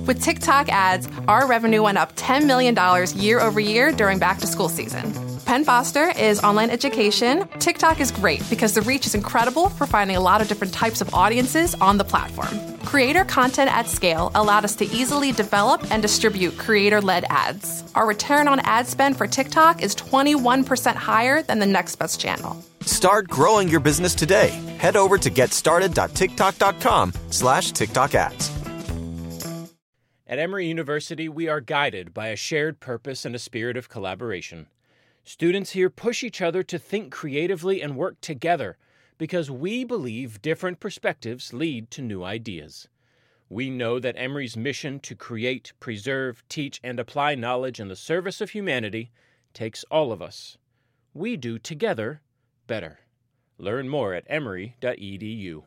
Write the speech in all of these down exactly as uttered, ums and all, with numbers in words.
With TikTok ads, our revenue went up ten million dollars year over year during back-to-school season. Penn Foster is online education. TikTok is great because the reach is incredible for finding a lot of different types of audiences on the platform. Creator content at scale allowed us to easily develop and distribute creator-led ads. Our return on ad spend for TikTok is twenty-one percent higher than the next best channel. Start growing your business today. Head over to getstarted.tiktok.com slash TikTok ads. At Emory University, we are guided by a shared purpose and a spirit of collaboration. Students here push each other to think creatively and work together because we believe different perspectives lead to new ideas. We know that Emory's mission to create, preserve, teach, and apply knowledge in the service of humanity takes all of us. We do together better. Learn more at emory dot e d u.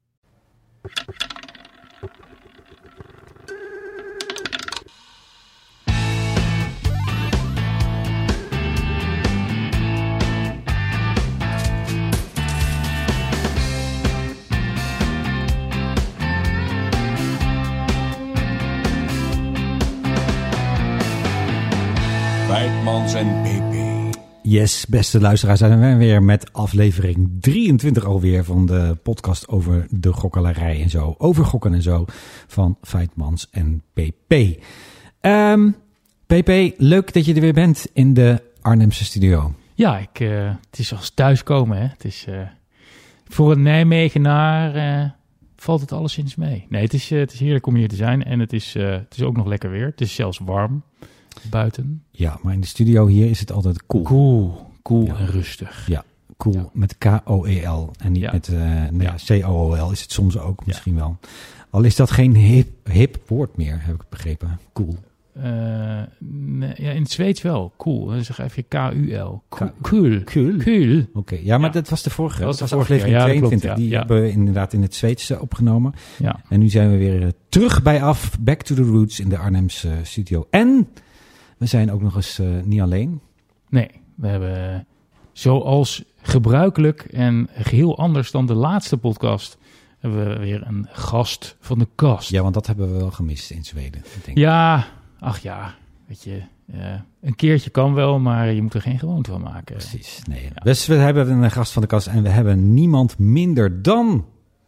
Feitmans en P P. Yes, beste luisteraars, zijn we weer met aflevering drieëntwintig alweer van de podcast over de gokkelarij en zo. Over gokken en zo van Feitmans en P P. Um, P P, leuk dat je er weer bent in de Arnhemse studio. Ja, ik, uh, het is als thuiskomen. Hè? Het is, uh, voor een Nijmegenaar uh, valt het alleszins mee. Nee, het is, uh, het is heerlijk om hier te zijn en het is, uh, het is ook nog lekker weer. Het is zelfs warm buiten. Ja, maar in de studio hier is het altijd cool. Cool, cool ja. en rustig. Ja, cool ja. Met K O E L en niet ja. met uh, nee, ja. C O O L is het soms ook ja. misschien wel. Al is dat geen hip, hip woord meer, heb ik begrepen. Cool. Uh, nee, ja, in het Zweeds wel. Cool. Dan zeg even K U L. Cool. Cool. Cool. cool. Oké, okay. ja, maar ja. dat was de vorige. Dat, dat was de aflevering ja, tweeëntwintig. Klopt, ja. Die ja. hebben we inderdaad in het Zweeds opgenomen. Ja. En nu zijn we weer uh, terug bij af. Back to the roots in de Arnhemse uh, studio. En we zijn ook nog eens uh, niet alleen. Nee, we hebben zoals gebruikelijk en geheel anders dan de laatste podcast hebben we weer een gast van de kast. Ja, want dat hebben we wel gemist in Zweden. Denk ja, ach ja, weet je, uh, een keertje kan wel, maar je moet er geen gewoonte van maken. Precies, nee. Ja. Dus we hebben een gast van de kast en we hebben niemand minder dan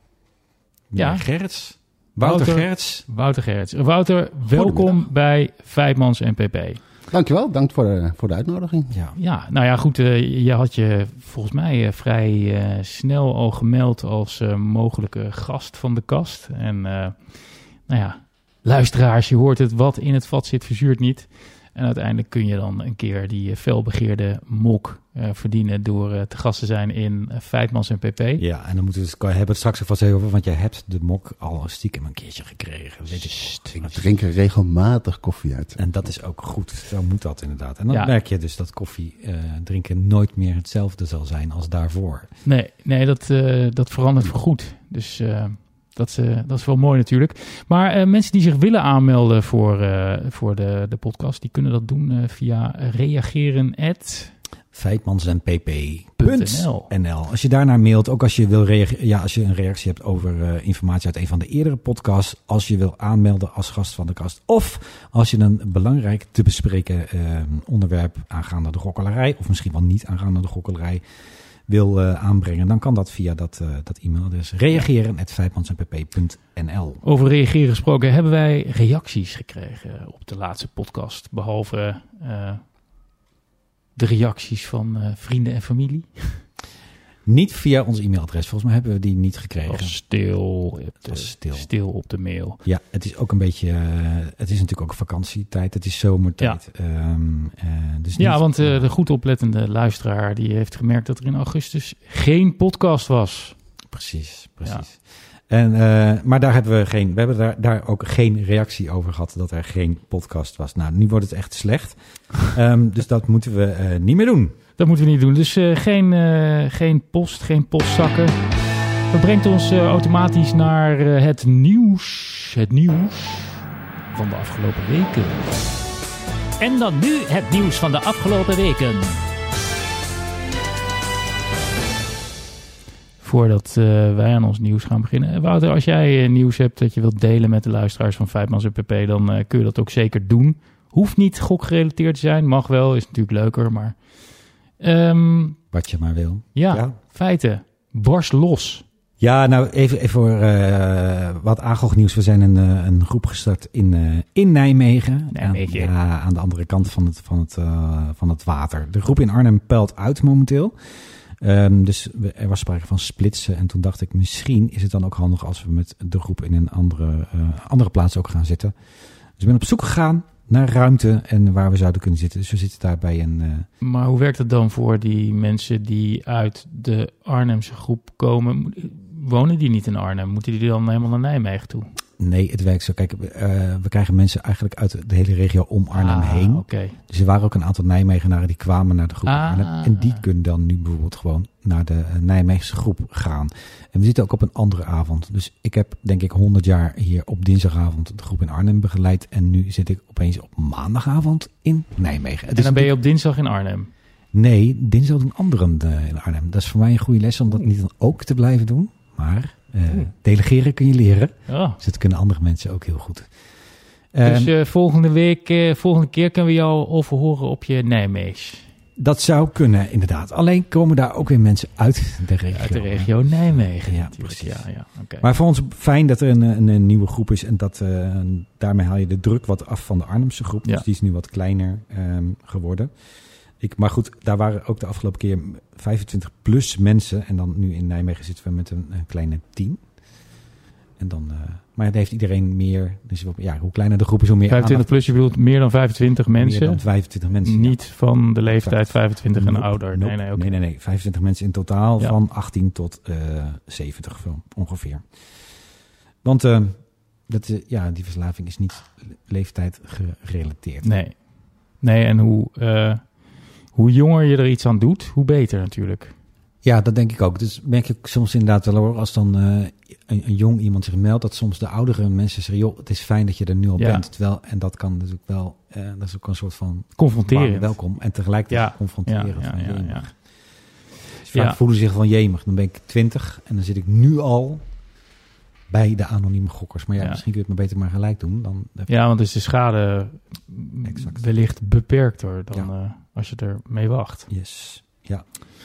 ja. Gerrits. Wouter, Wouter Gerrits. Wouter Gerrits. Wouter, welkom bij Feitmans en P P. Dankjewel, dank voor de, voor de uitnodiging. Ja, ja nou ja, goed. Uh, je had je volgens mij uh, vrij uh, snel al gemeld als uh, mogelijke gast van de kast. En uh, nou ja, luisteraars, je hoort het, wat in het vat zit verzuurt niet. En uiteindelijk kun je dan een keer die uh, felbegeerde mok uh, verdienen door uh, te gast te zijn in uh, Feitmans en P P. Ja, en dan moeten we het, hebben het straks vast even over, want jij hebt de mok al stiekem een keertje gekregen. Weet ik, we drinken regelmatig koffie uit. En dat is ook goed, zo moet dat inderdaad. En dan ja. merk je dus dat koffie uh, drinken nooit meer hetzelfde zal zijn als daarvoor. Nee, nee dat, uh, dat verandert voorgoed. Dus Uh, Dat, uh, dat is wel mooi natuurlijk. Maar uh, mensen die zich willen aanmelden voor, uh, voor de, de podcast, die kunnen dat doen uh, via reageren at feitmans en p p punt n l. Als je daarnaar mailt, ook als je wil reageren, ja, als je een reactie hebt over uh, informatie uit een van de eerdere podcasts, als je wil aanmelden als gast van de kast, of als je een belangrijk te bespreken uh, onderwerp aangaande de gokkelarij, of misschien wel niet aangaande de gokkelarij, wil uh, aanbrengen, dan kan dat via dat, uh, dat e-mailadres reageren at feitmans en p p punt n l. Over reageren gesproken, hebben wij reacties gekregen op de laatste podcast, behalve uh, de reacties van uh, vrienden en familie? Niet via ons e-mailadres. Volgens mij hebben we die niet gekregen. Of stil, het was stil. stil op de mail. Ja, het is ook een beetje. Uh, het is natuurlijk ook vakantietijd. Het is zomertijd. Ja, um, uh, dus ja niet, want uh, de goed oplettende luisteraar die heeft gemerkt dat er in augustus geen podcast was. Precies, precies. Ja. En, uh, maar daar hebben we geen. We hebben daar, daar ook geen reactie over gehad dat er geen podcast was. Nou, nu wordt het echt slecht. Um, dus dat moeten we uh, niet meer doen. Dat moeten we niet doen. Dus uh, geen, uh, geen post, geen postzakken. Dat brengt ons uh, automatisch naar uh, het nieuws. Het nieuws van de afgelopen weken. En dan nu het nieuws van de afgelopen weken. Voordat uh, wij aan ons nieuws gaan beginnen. Wouter, als jij uh, nieuws hebt dat je wilt delen met de luisteraars van Feitmans en P P, dan uh, kun je dat ook zeker doen. Hoeft niet gokgerelateerd te zijn, mag wel, is natuurlijk leuker, maar... Um, Wat je maar wil. Ja, ja. Feiten. Barst los. Ja, nou even, even voor uh, wat AGOG-nieuws. We zijn een, uh, een groep gestart in, uh, in Nijmegen. Nijmegen. Aan, ja, aan de andere kant van het, van, het, uh, van het water. De groep in Arnhem peilt uit momenteel. Um, dus we, er was sprake van splitsen. En toen dacht ik, misschien is het dan ook handig als we met de groep in een andere, uh, andere plaats ook gaan zitten. Dus ik ben op zoek gegaan naar ruimte en waar we zouden kunnen zitten. Dus we zitten daar bij een... Uh... Maar hoe werkt het dan voor die mensen die uit de Arnhemse groep komen? Wonen die niet in Arnhem? Moeten die dan helemaal naar Nijmegen toe? Nee, het werkt zo. Kijk, uh, we krijgen mensen eigenlijk uit de hele regio om Arnhem ah, heen. Okay. Dus er waren ook een aantal Nijmegenaren die kwamen naar de groep ah, Arnhem. En die kunnen dan nu bijvoorbeeld gewoon naar de uh, Nijmeegse groep gaan. En we zitten ook op een andere avond. Dus ik heb denk ik honderd jaar hier op dinsdagavond de groep in Arnhem begeleid. En nu zit ik opeens op maandagavond in Nijmegen. En dan ben je op dinsdag in Arnhem? Nee, dinsdag doen anderen uh, in Arnhem. Dat is voor mij een goede les om dat niet dan ook te blijven doen. Maar uh, delegeren kun je leren. Oh. Dus dat kunnen andere mensen ook heel goed. Dus um, uh, volgende week, uh, volgende keer kunnen we jou overhoren op je Nijmeegs. Dat zou kunnen, inderdaad. Alleen komen daar ook weer mensen uit de regio. Uit de regio Nijmegen. Ja, natuurlijk. precies. Ja, ja, okay. Maar voor ons fijn dat er een, een, een nieuwe groep is. En dat, uh, daarmee haal je de druk wat af van de Arnhemse groep. Ja. Dus die is nu wat kleiner um, geworden. Ik, maar goed, daar waren ook de afgelopen keer vijfentwintig plus mensen. En dan nu in Nijmegen zitten we met een, een kleine tien. En dan, uh, maar het heeft iedereen meer. Dus ja, hoe kleiner de groep is, hoe meer vijfentwintig plus, je bedoelt meer dan vijfentwintig mensen? Meer dan vijfentwintig mensen. Niet ja. van de leeftijd vijfentwintig en nope, ouder? Nope. Nee, nee, okay. nee, nee, nee. vijfentwintig mensen in totaal ja. van achttien tot uh, zeventig ongeveer. Want uh, dat, uh, ja, die verslaving is niet leeftijd gerelateerd. Nee, nee en hoe, uh, hoe jonger je er iets aan doet, hoe beter natuurlijk. Ja, dat denk ik ook. Dus merk je soms inderdaad wel hoor, als dan uh, een, een jong iemand zich meldt, dat soms de oudere mensen zeggen, joh, het is fijn dat je er nu al ja. bent. Terwijl, en dat kan natuurlijk wel, uh, dat is ook een soort van confronterend. Welkom en tegelijkertijd ja. confronteren. Ja, ja, van ja, ja. Dus vaak ja. voelen ze zich van jemig. Dan ben ik twintig en dan zit ik nu al bij de anonieme gokkers. Maar ja, ja. misschien kun je het maar beter maar gelijk doen. Dan ja, want dus de schade exact. wellicht beperkter dan ja. uh, als je er mee wacht. Yes, ja.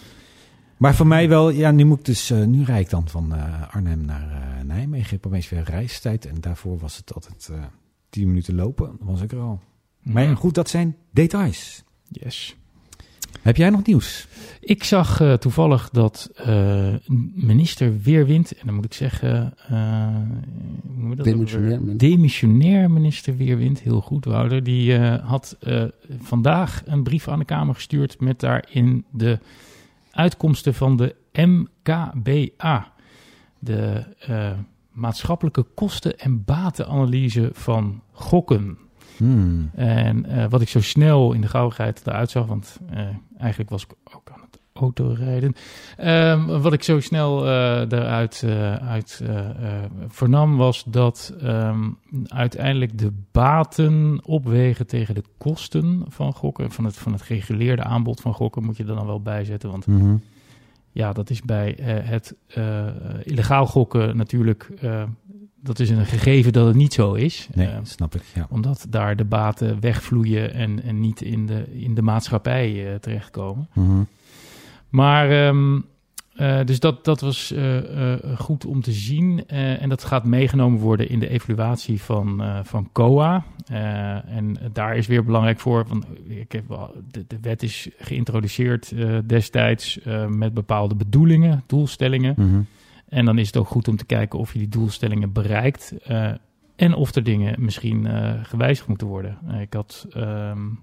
Maar voor mij wel, ja, nu moet ik dus, uh, nu rijd ik dan van uh, Arnhem naar uh, Nijmegen. Ik heb opeens weer reistijd en daarvoor was het altijd uh, tien minuten lopen. Dan was ik er al. Mm. Maar ja, goed, dat zijn details. Yes. Heb jij nog nieuws? Ik zag uh, toevallig dat uh, minister Weerwind, en dan moet ik zeggen, uh, hoe moet dat demissionair, minister. demissionair minister Weerwind, heel goed Wouter, die uh, had uh, vandaag een brief aan de Kamer gestuurd met daarin de uitkomsten van de M K B A, de uh, maatschappelijke kosten- en batenanalyse van gokken. Hmm. En uh, wat ik zo snel in de gauwigheid eruit zag, want uh, eigenlijk was ik ook aan het autorijden. Um, wat ik zo snel uh, eruit uh, uit, uh, uh, vernam was dat um, uiteindelijk de baten opwegen tegen de kosten van gokken. Van het, van het gereguleerde aanbod van gokken moet je er dan wel bijzetten, want mm-hmm. ja, dat is bij uh, het uh, illegaal gokken natuurlijk... Uh, dat is een gegeven dat het niet zo is. Nee, uh, snap ik, ja. Omdat daar de baten wegvloeien en, en niet in de, in de maatschappij uh, terechtkomen. Mm-hmm. Maar, um, uh, dus dat, dat was uh, uh, goed om te zien. Uh, en dat gaat meegenomen worden in de evaluatie van, uh, van C O A. Uh, en daar is weer belangrijk voor. Want ik heb, de, de wet is geïntroduceerd uh, destijds uh, met bepaalde bedoelingen, doelstellingen. Mm-hmm. En dan is het ook goed om te kijken of je die doelstellingen bereikt. Uh, en of er dingen misschien uh, gewijzigd moeten worden. Uh, ik had um,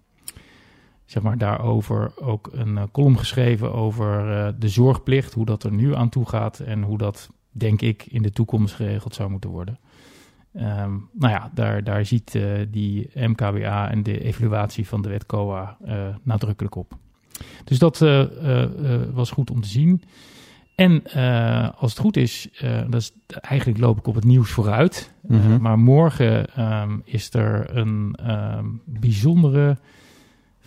zeg maar daarover ook een uh, column geschreven over uh, de zorgplicht. Hoe dat er nu aan toe gaat. En hoe dat, denk ik, in de toekomst geregeld zou moeten worden. Um, nou ja, daar, daar ziet uh, die M K B A en de evaluatie van de wet C O A uh, nadrukkelijk op. Dus dat uh, uh, uh, was goed om te zien. En uh, als het goed is, uh, dat is, eigenlijk loop ik op het nieuws vooruit. Mm-hmm. Uh, maar morgen um, is er een um, bijzondere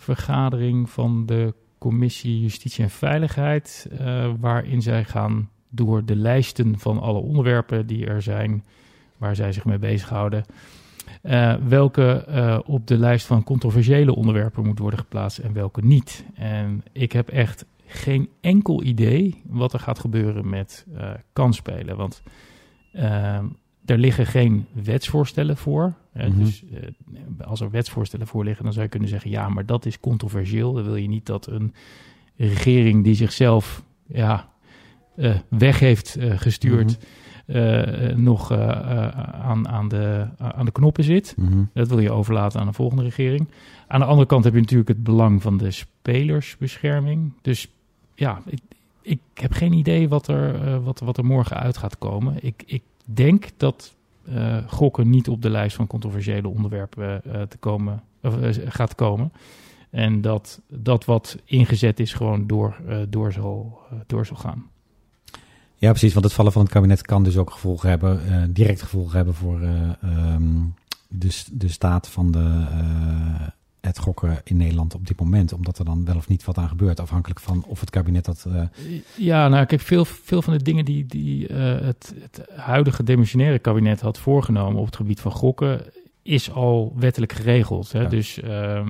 vergadering van de Commissie Justitie en Veiligheid, Uh, waarin zij gaan door de lijsten van alle onderwerpen die er zijn, waar zij zich mee bezighouden, uh, welke uh, op de lijst van controversiële onderwerpen moet worden geplaatst en welke niet. En ik heb echt geen enkel idee wat er gaat gebeuren met uh, kansspelen, want uh, er liggen geen wetsvoorstellen voor. Uh, mm-hmm. Dus uh, als er wetsvoorstellen voor liggen, dan zou je kunnen zeggen, ja, maar dat is controversieel. Dan wil je niet dat een regering die zichzelf ja, uh, weg heeft uh, gestuurd, mm-hmm. uh, nog uh, uh, aan, aan, de, uh, aan de knoppen zit. Mm-hmm. Dat wil je overlaten aan de volgende regering. Aan de andere kant heb je natuurlijk het belang van de spelersbescherming. Dus ja, ik, ik heb geen idee wat er, uh, wat, wat er morgen uit gaat komen. Ik, ik denk dat uh, gokken niet op de lijst van controversiële onderwerpen uh, te komen, of, uh, gaat komen. En dat dat wat ingezet is gewoon door, uh, door, zal, uh, door zal gaan. Ja, precies. Want het vallen van het kabinet kan dus ook gevolgen hebben, uh, direct gevolgen hebben voor uh, um, de, de staat van de, uh, het gokken in Nederland op dit moment. Omdat er dan wel of niet wat aan gebeurt, afhankelijk van of het kabinet dat... Uh... Ja, nou kijk, veel, veel van de dingen die, die uh, het, het huidige demissionaire kabinet had voorgenomen op het gebied van gokken, is al wettelijk geregeld. Hè? Ja. Dus uh, uh,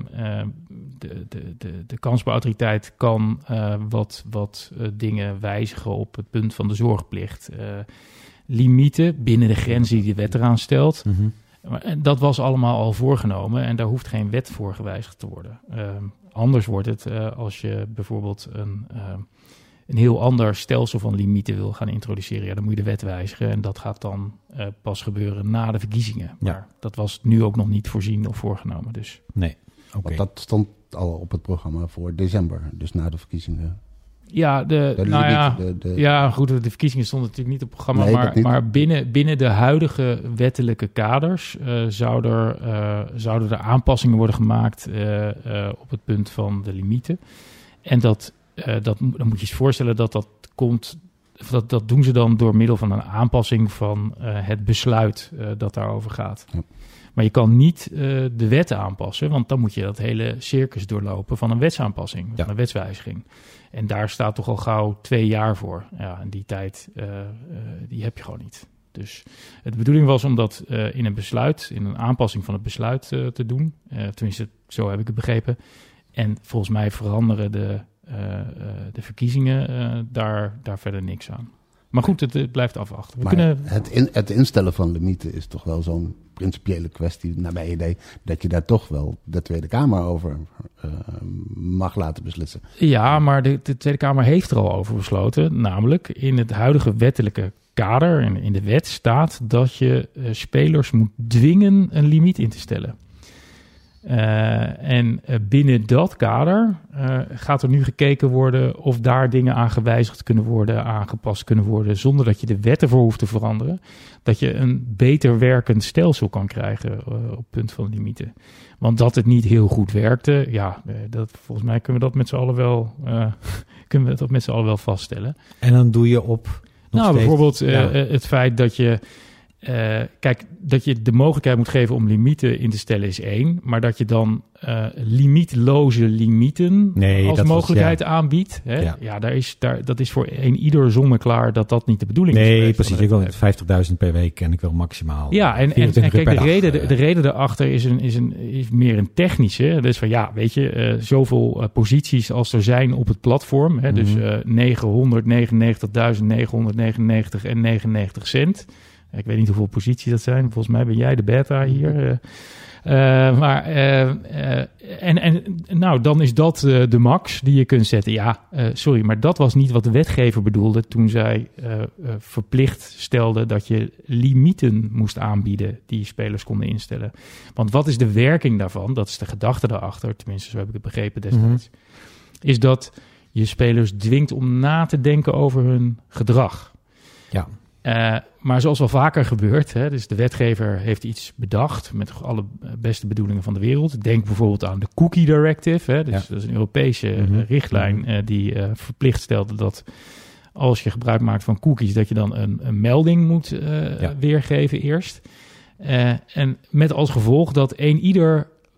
de, de, de, de kansspelautoriteit kan uh, wat, wat uh, dingen wijzigen op het punt van de zorgplicht. Uh, limieten binnen de grenzen die de wet eraan stelt. Mm-hmm. Maar dat was allemaal al voorgenomen en daar hoeft geen wet voor gewijzigd te worden. Uh, anders wordt het uh, als je bijvoorbeeld een, uh, een heel ander stelsel van limieten wil gaan introduceren. Ja, dan moet je de wet wijzigen en dat gaat dan uh, pas gebeuren na de verkiezingen. Ja. Maar dat was nu ook nog niet voorzien of voorgenomen. Dus. Nee, oké. Okay. Dat stond al op het programma voor december, dus na de verkiezingen. Ja, de, de, nou ja, de, de, ja, goed, de verkiezingen stonden natuurlijk niet op het programma, nee, maar, maar binnen, binnen de huidige wettelijke kaders uh, zou er, uh, zouden er aanpassingen worden gemaakt uh, uh, op het punt van de limieten. En dat, uh, dat, dan moet je je voorstellen dat dat komt, dat, dat doen ze dan door middel van een aanpassing van uh, het besluit uh, dat daarover gaat. Ja. Maar je kan niet uh, de wet aanpassen, want dan moet je dat hele circus doorlopen van een wetsaanpassing, ja. van een wetswijziging. En daar staat toch al gauw twee jaar voor. Ja, en die tijd, uh, uh, die heb je gewoon niet. Dus de bedoeling was om dat uh, in een besluit, in een aanpassing van het besluit uh, te doen. Uh, tenminste, zo heb ik het begrepen. En volgens mij veranderen de, uh, uh, de verkiezingen uh, daar, daar verder niks aan. Maar goed, het, het blijft afwachten. We maar kunnen... het, in, het instellen van limieten is toch wel zo'n principiële kwestie, naar mijn idee, dat je daar toch wel de Tweede Kamer over uh, mag laten beslissen. Ja, maar de, de Tweede Kamer heeft er al over besloten. Namelijk in het huidige wettelijke kader, in, in de wet staat dat je uh, spelers moet dwingen een limiet in te stellen. Uh, en uh, binnen dat kader uh, gaat er nu gekeken worden of daar dingen aan gewijzigd kunnen worden, aangepast kunnen worden, zonder dat je de wet ervoor hoeft te veranderen. Dat je een beter werkend stelsel kan krijgen uh, op het punt van limieten. Want dat het niet heel goed werkte, ja, uh, dat, volgens mij kunnen we dat met z'n allen wel, uh, kunnen we dat met z'n allen wel vaststellen. En dan doe je op. Nou, steeds, bijvoorbeeld uh, ja. uh, het feit dat je. Uh, kijk, dat je de mogelijkheid moet geven om limieten in te stellen is één. Maar dat je dan uh, limietloze limieten nee, als mogelijkheid was, ja. aanbiedt. Hè? Ja, ja daar is, daar, dat is voor een ieder zonneklaar dat dat niet de bedoeling nee, is. Nee, precies. Ik wil vijftigduizend per week en ik wil maximaal. Ja, en, en, en kijk, de reden, de, de reden daarachter is, een, is, een, is meer een technische. Dus van ja, weet je, uh, zoveel uh, posities als er zijn op het platform. Hè? Mm-hmm. Dus uh, negenhonderdnegenennegentigduizend negenhonderdnegenennegentig en negenennegentig cent. Ik weet niet hoeveel posities dat zijn. Volgens mij ben jij de beta hier. Uh, uh, maar uh, uh, en, en nou, dan is dat uh, de max die je kunt zetten. Ja, uh, sorry, maar dat was niet wat de wetgever bedoelde toen zij uh, uh, verplicht stelde dat je limieten moest aanbieden die spelers konden instellen. Want wat is de werking daarvan? Dat is de gedachte daarachter, tenminste zo heb ik het begrepen destijds. Mm-hmm. Is dat je spelers dwingt om na te denken over hun gedrag. Ja. Uh, maar zoals wel vaker gebeurt, hè, dus de wetgever heeft iets bedacht met alle beste bedoelingen van de wereld. Denk bijvoorbeeld aan de Cookie Directive. Hè, dus ja. Dat is een Europese mm-hmm. uh, richtlijn uh, die uh, verplicht stelde dat als je gebruik maakt van cookies, dat je dan een, een melding moet uh, ja. weergeven eerst. Uh, en met als gevolg dat een ieder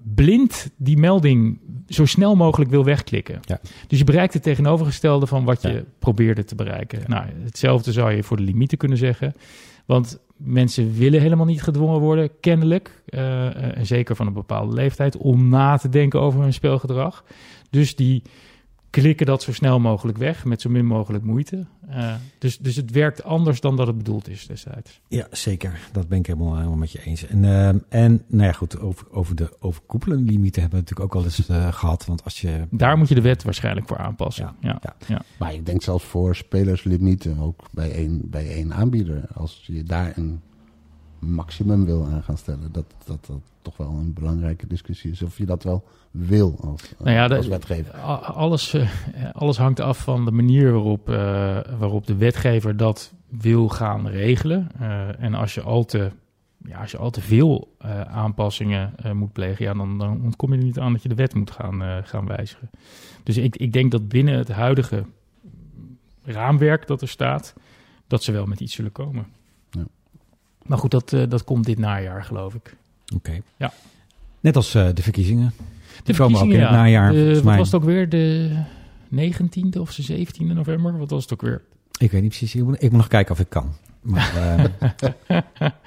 blind die melding zo snel mogelijk wil wegklikken. Ja. Dus je bereikt het tegenovergestelde van wat je Ja. probeerde te bereiken. Nou, hetzelfde zou je voor de limieten kunnen zeggen. Want mensen willen helemaal niet gedwongen worden, kennelijk. Uh, en zeker van een bepaalde leeftijd, om na te denken over hun speelgedrag. Dus die klikken dat zo snel mogelijk weg, met zo min mogelijk moeite. Uh, dus, dus het werkt anders dan dat het bedoeld is destijds. Ja, zeker. Dat ben ik helemaal, helemaal met je eens. En, uh, en nou ja, goed, over, over de overkoepelende limieten hebben we natuurlijk ook al eens uh, gehad. Want als je... Daar moet je de wet waarschijnlijk voor aanpassen. Ja, Ja, ja. ja. Maar ik denk zelfs voor spelerslimieten, ook bij één, bij één aanbieder. Als je daar een maximum wil aan gaan stellen, dat dat, dat toch wel een belangrijke discussie is. Of je dat wel wil als, Nou ja, als de, wetgever. Alles, uh, alles hangt af van de manier waarop, uh, waarop de wetgever dat wil gaan regelen. Uh, en als je al te, ja, als je al te veel uh, aanpassingen uh, moet plegen, ja, dan, dan ontkom je er niet aan dat je de wet moet gaan, uh, gaan wijzigen. Dus ik, ik denk dat binnen het huidige raamwerk dat er staat, dat ze wel met iets zullen komen. Ja. Maar goed, dat, uh, dat komt dit najaar, geloof ik. Oké. Okay. Ja. Net als uh, de verkiezingen. De Die komen ook in het ja. najaar, De, volgens wat mij. was het ook weer? De negentiende of de zeventiende november? Wat was het ook weer? Ik weet niet precies. Ik moet, ik moet nog kijken of ik kan. Maar, uh,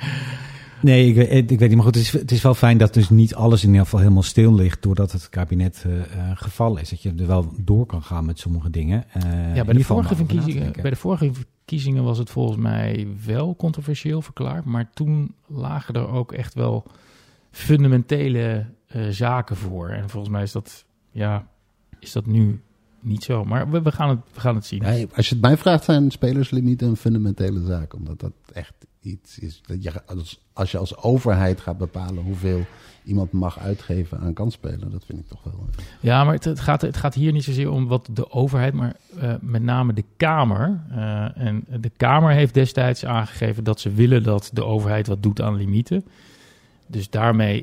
nee, ik, ik, ik weet niet. Maar goed, het is, het is wel fijn dat dus niet alles in ieder geval helemaal stil ligt, doordat het kabinet uh, uh, gevallen is. Dat je er wel door kan gaan met sommige dingen. Uh, Ja, bij de, vorige verkiezingen, bij de vorige verkiezingen was het volgens mij wel controversieel verklaard. Maar toen lagen er ook echt wel fundamentele uh, zaken voor. En volgens mij is dat, ja, is dat nu niet zo. Maar we, we, gaan, het, we gaan het zien. Nee, als je het mij vraagt, zijn spelerslimieten een fundamentele zaak. Omdat dat echt iets is. Dat je, als, als je als overheid gaat bepalen hoeveel iemand mag uitgeven aan kansspelen, dat vind ik toch wel. Ja, maar het, het, gaat, het gaat hier niet zozeer om wat de overheid, maar uh, met name de Kamer. Uh, en de Kamer heeft destijds aangegeven dat ze willen dat de overheid wat doet aan limieten. Dus daarmee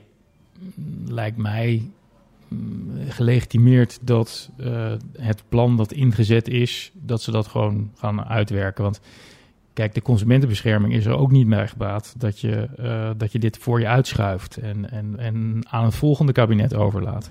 lijkt mij gelegitimeerd dat uh, het plan dat ingezet is, dat ze dat gewoon gaan uitwerken. Want kijk, de consumentenbescherming is er ook niet bij gebaat dat je, uh, dat je dit voor je uitschuift en, en, en aan het volgende kabinet overlaat.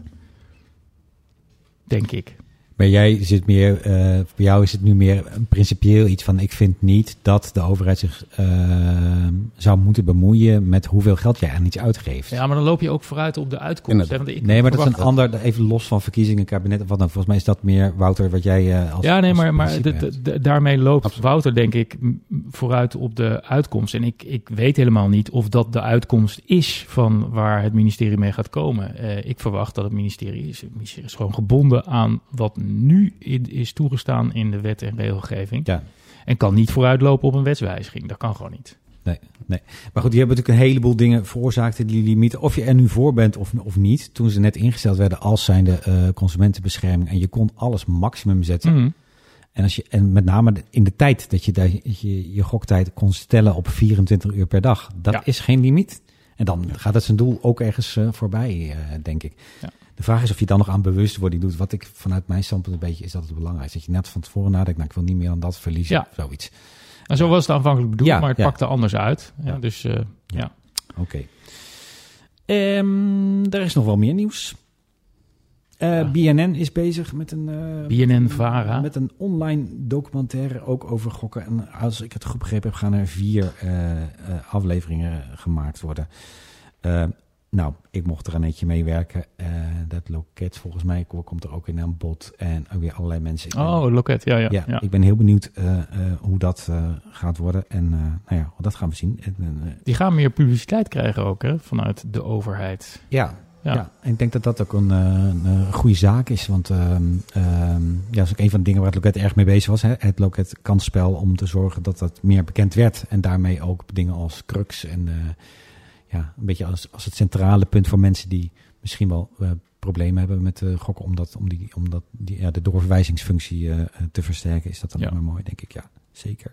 Denk ik. Maar jij zit meer, uh, bij jou is het nu meer principieel iets van, ik vind niet dat de overheid zich uh, zou moeten bemoeien met hoeveel geld jij aan iets uitgeeft. Ja, maar dan loop je ook vooruit op de uitkomst. Hè? Want ik nee, maar dat is een ander, even los van verkiezingen, kabinet of wat dan. Volgens mij is dat meer, Wouter, wat jij uh, als Ja, nee, als maar, maar de, de, de, daarmee loopt Absoluut. Wouter, denk ik, vooruit op de uitkomst. En ik, ik weet helemaal niet of dat de uitkomst is van waar het ministerie mee gaat komen. Uh, ik verwacht dat het ministerie is, het ministerie is gewoon gebonden aan wat nu in, is toegestaan in de wet en regelgeving. Ja. En kan niet vooruitlopen op een wetswijziging. Dat kan gewoon niet. Nee, nee. Maar goed, die hebben natuurlijk een heleboel dingen veroorzaakt, die limieten. Of je er nu voor bent of, of niet. Toen ze net ingesteld werden als zijnde uh, consumentenbescherming. En je kon alles maximum zetten. Mm-hmm. En, als je, en met name in de tijd dat je daar, je, je goktijd kon stellen op vierentwintig uur per dag. Dat ja. is geen limiet. En dan ja. gaat het zijn doel ook ergens uh, voorbij, uh, denk ik. Ja. De vraag is of je dan nog aan bewustwording doet. Wat ik vanuit mijn standpunt een beetje is dat het belangrijk is. Dat je net van tevoren nadenkt, nou, ik wil niet meer dan dat verliezen. Ja. Of zoiets. En zo was het aanvankelijk bedoeld, ja, maar het ja. pakte anders uit. Ja, ja. Dus uh, ja. ja. Oké. Okay. Um, er is nog wel meer nieuws. Uh, ja. B N N is bezig met een... Uh, B N N-Vara. Met een online documentaire ook over gokken. En als ik het goed begrepen heb, gaan er vier uh, uh, afleveringen gemaakt worden. Uh, nou, ik mocht er een eentje meewerken. Uh, dat loket volgens mij komt er ook in aan bod. En ook weer allerlei mensen. Ik ben, oh, loket, ja, ja, ja, ja. Ik ben heel benieuwd uh, uh, hoe dat uh, gaat worden. En uh, nou ja, dat gaan we zien. En, uh, Die gaan meer publiciteit krijgen ook, hè, vanuit de overheid. Ja, ja. ja. En ik denk dat dat ook een, uh, een goede zaak is. Want uh, uh, ja, dat is ook een van de dingen waar het loket erg mee bezig was. Hè? Het loket kansspel om te zorgen dat dat meer bekend werd. En daarmee ook dingen als crux en... Uh, Ja, een beetje als, als het centrale punt voor mensen die misschien wel uh, problemen hebben met uh, gokken, om, dat, om, die, om dat, die, ja, de doorverwijzingsfunctie uh, te versterken, is dat dan ja. ook maar mooi, denk ik. Ja, zeker.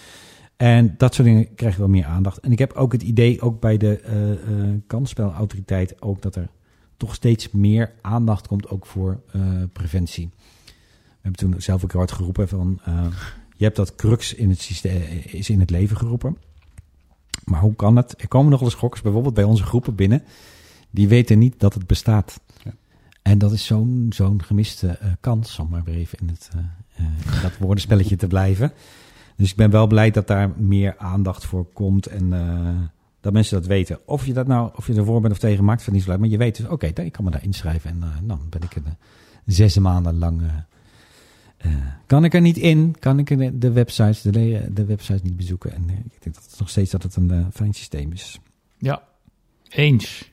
En dat soort dingen krijgen wel meer aandacht. En ik heb ook het idee, ook bij de uh, uh, kansspelautoriteit, ook dat er toch steeds meer aandacht komt ook voor uh, preventie. We hebben toen zelf ook hard geroepen van, uh, je hebt dat crux in het systeem, is in het leven geroepen. Maar hoe kan het? Er komen nog wel eens gokkers, bijvoorbeeld bij onze groepen binnen, Die weten niet dat het bestaat. Ja. En dat is zo'n, zo'n gemiste uh, kans, om maar weer even in, het, uh, uh, in dat woordenspelletje te blijven. Dus ik ben wel blij dat daar meer aandacht voor komt en uh, dat mensen dat weten. Of je dat nou, of je ervoor bent of tegen maakt, van niet zo leuk. Maar je weet dus, oké, okay, ik kan me daar inschrijven en uh, dan ben ik er uh, zes maanden lang... Uh, Uh, kan ik er niet in, kan ik er de websites, de, de websites niet bezoeken. En uh, ik denk dat het nog steeds dat het een uh, fijn systeem is. Ja, eens.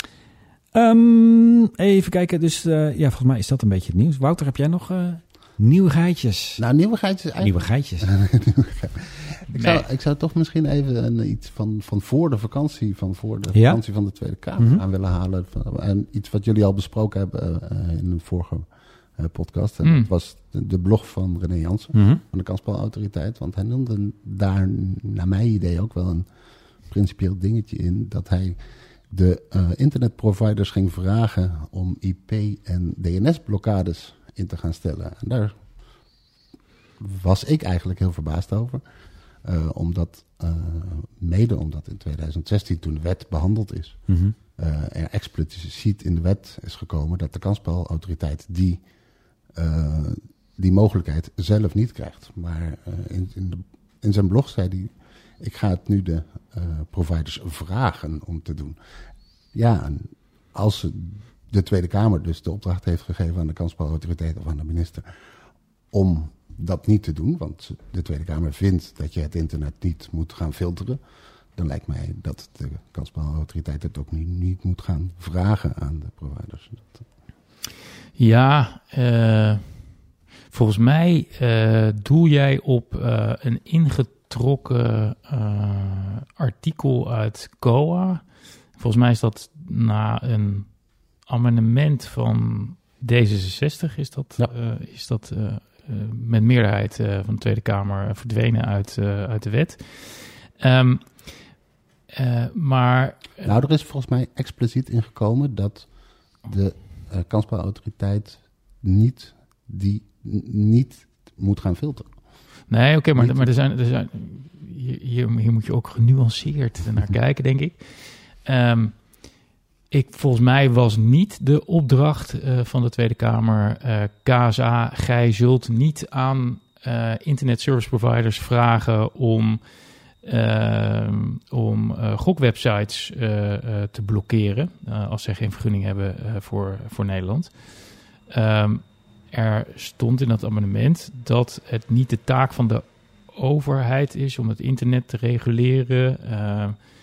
Um, even kijken, dus uh, ja, volgens mij is dat een beetje het nieuws. Wouter, heb jij nog uh, nieuwigheidjes? Nou, nieuwigheidjes eigenlijk. Nieuwigheidjes. ik, zou, nee. ik zou toch misschien even een, iets van, van voor de vakantie, van voor de ja? vakantie van de Tweede Kamer mm-hmm. aan willen halen. En iets wat jullie al besproken hebben uh, in de vorige uh, podcast. En mm. dat was de, de blog van René Jansen, mm-hmm. van de Kansspelautoriteit. Want hij noemde daar, naar mijn idee, ook wel een principieel dingetje in. Dat hij de uh, internetproviders ging vragen om I P en D N S-blokkades in te gaan stellen. En daar was ik eigenlijk heel verbaasd over. Uh, omdat, uh, mede omdat in tweeduizend zestien, toen de wet behandeld is, mm-hmm. uh, er expliciet in de wet is gekomen dat de kansspelautoriteit die, uh, die mogelijkheid zelf niet krijgt. Maar uh, in, in, de, in zijn blog zei hij, ik ga het nu de uh, providers vragen om te doen. Ja, en als de Tweede Kamer dus de opdracht heeft gegeven aan de kansspelautoriteit of aan de minister om dat niet te doen, want de Tweede Kamer vindt dat je het internet niet moet gaan filteren, dan lijkt mij dat de kansspelautoriteit het ook niet, niet moet gaan vragen aan de providers. Ja, uh, volgens mij uh, doel jij op uh, een ingetrokken uh, artikel uit C O A. Volgens mij is dat na een amendement van D zesenzestig is dat, ja. uh, is dat uh, uh, met meerderheid uh, van de Tweede Kamer verdwenen uit, uh, uit de wet. Um, uh, maar... Uh, nou, er is volgens mij expliciet ingekomen dat de uh, kansspelautoriteit niet, die, niet moet gaan filteren. Nee, oké, okay, maar, maar er zijn, er zijn hier, hier moet je ook genuanceerd naar kijken, denk ik. Um, ik, volgens mij was niet de opdracht uh, van de Tweede Kamer, uh, K S A, gij zult niet aan uh, internet service providers vragen om, uh, om uh, gokwebsites uh, uh, te blokkeren, uh, als zij geen vergunning hebben uh, voor, voor Nederland. Um, er stond in dat amendement dat het niet de taak van de overheid is om het internet te reguleren. Uh,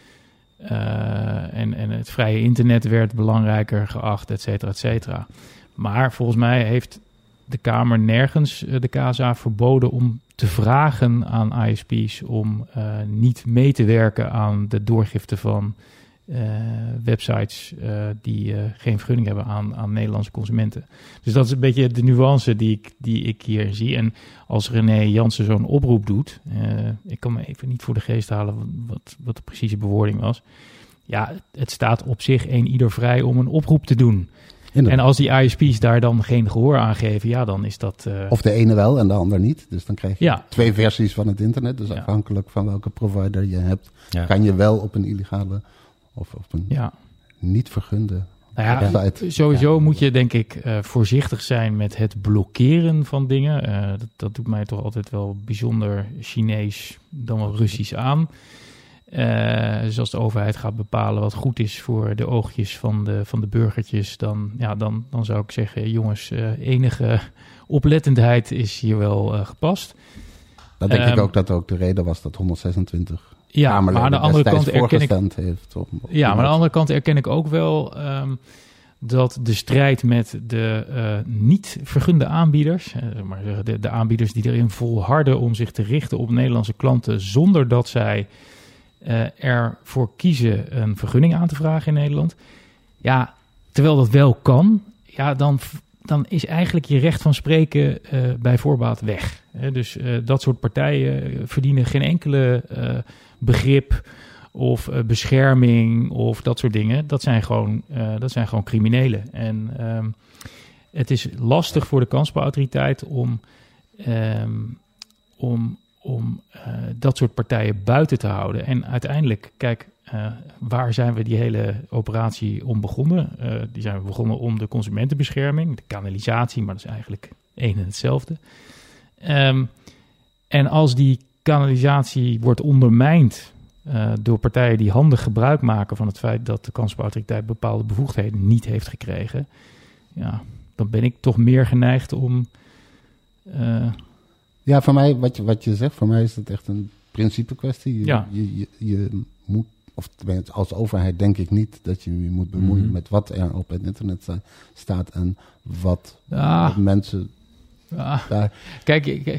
Uh, en, en het vrije internet werd belangrijker geacht, et cetera, et cetera. Maar volgens mij heeft de Kamer nergens uh, de K S A verboden om te vragen aan I S P's om uh, niet mee te werken aan de doorgifte van uh, websites uh, die uh, geen vergunning hebben aan, aan Nederlandse consumenten. Dus dat is een beetje de nuance die ik, die ik hier zie. En als René Jansen zo'n oproep doet, uh, ik kan me even niet voor de geest halen wat, wat de precieze bewoording was. Ja, het staat op zich een ieder vrij om een oproep te doen. Inderdaad. En als die I S P's daar dan geen gehoor aan geven, ja, dan is dat... Uh... Of de ene wel en de ander niet. Dus dan krijg je ja. twee versies van het internet. Dus ja. afhankelijk van welke provider je hebt, ja. kan je wel op een illegale of op een ja. niet vergunde nou ja, website. Sowieso ja. moet je denk ik uh, voorzichtig zijn met het blokkeren van dingen. Uh, dat, dat doet mij toch altijd wel bijzonder Chinees, dan wel Russisch aan. Uh, dus als de overheid gaat bepalen wat goed is voor de oogjes van de, van de burgertjes, dan, ja, dan, dan zou ik zeggen, jongens, uh, enige oplettendheid is hier wel uh, gepast. Dat denk um, ik ook dat ook de reden was dat honderdzesentwintig ja, maar aan de andere kant erken ik, heeft. Om, om ja, maar aan de andere kant erken ik ook wel um, dat de strijd met de uh, niet vergunde aanbieders, uh, maar de, de aanbieders die erin volharden om zich te richten op Nederlandse klanten zonder dat zij uh, ervoor kiezen een vergunning aan te vragen in Nederland. Ja, terwijl dat wel kan, ja, dan, dan is eigenlijk je recht van spreken uh, bij voorbaat weg. He, dus uh, dat soort partijen verdienen geen enkele uh, begrip of uh, bescherming of dat soort dingen. Dat zijn gewoon, uh, dat zijn gewoon criminelen. En um, het is lastig voor de kansspelautoriteit om, um, om, om uh, dat soort partijen buiten te houden. En uiteindelijk, kijk, uh, waar zijn we die hele operatie om begonnen? Uh, die zijn we begonnen om de consumentenbescherming, de kanalisatie, maar dat is eigenlijk één en hetzelfde. Um, en als die kanalisatie wordt ondermijnd uh, door partijen die handig gebruik maken van het feit dat de kansspelautoriteit bepaalde bevoegdheden niet heeft gekregen, ja, dan ben ik toch meer geneigd om... Uh, ja, voor mij, wat je, wat je zegt, voor mij is het echt een principe kwestie. Je, ja. je, je, je moet, of als overheid denk ik niet dat je je moet bemoeien mm-hmm. met wat er op het internet sta, staat en wat, ah. wat mensen ah. daar... Kijk, ik,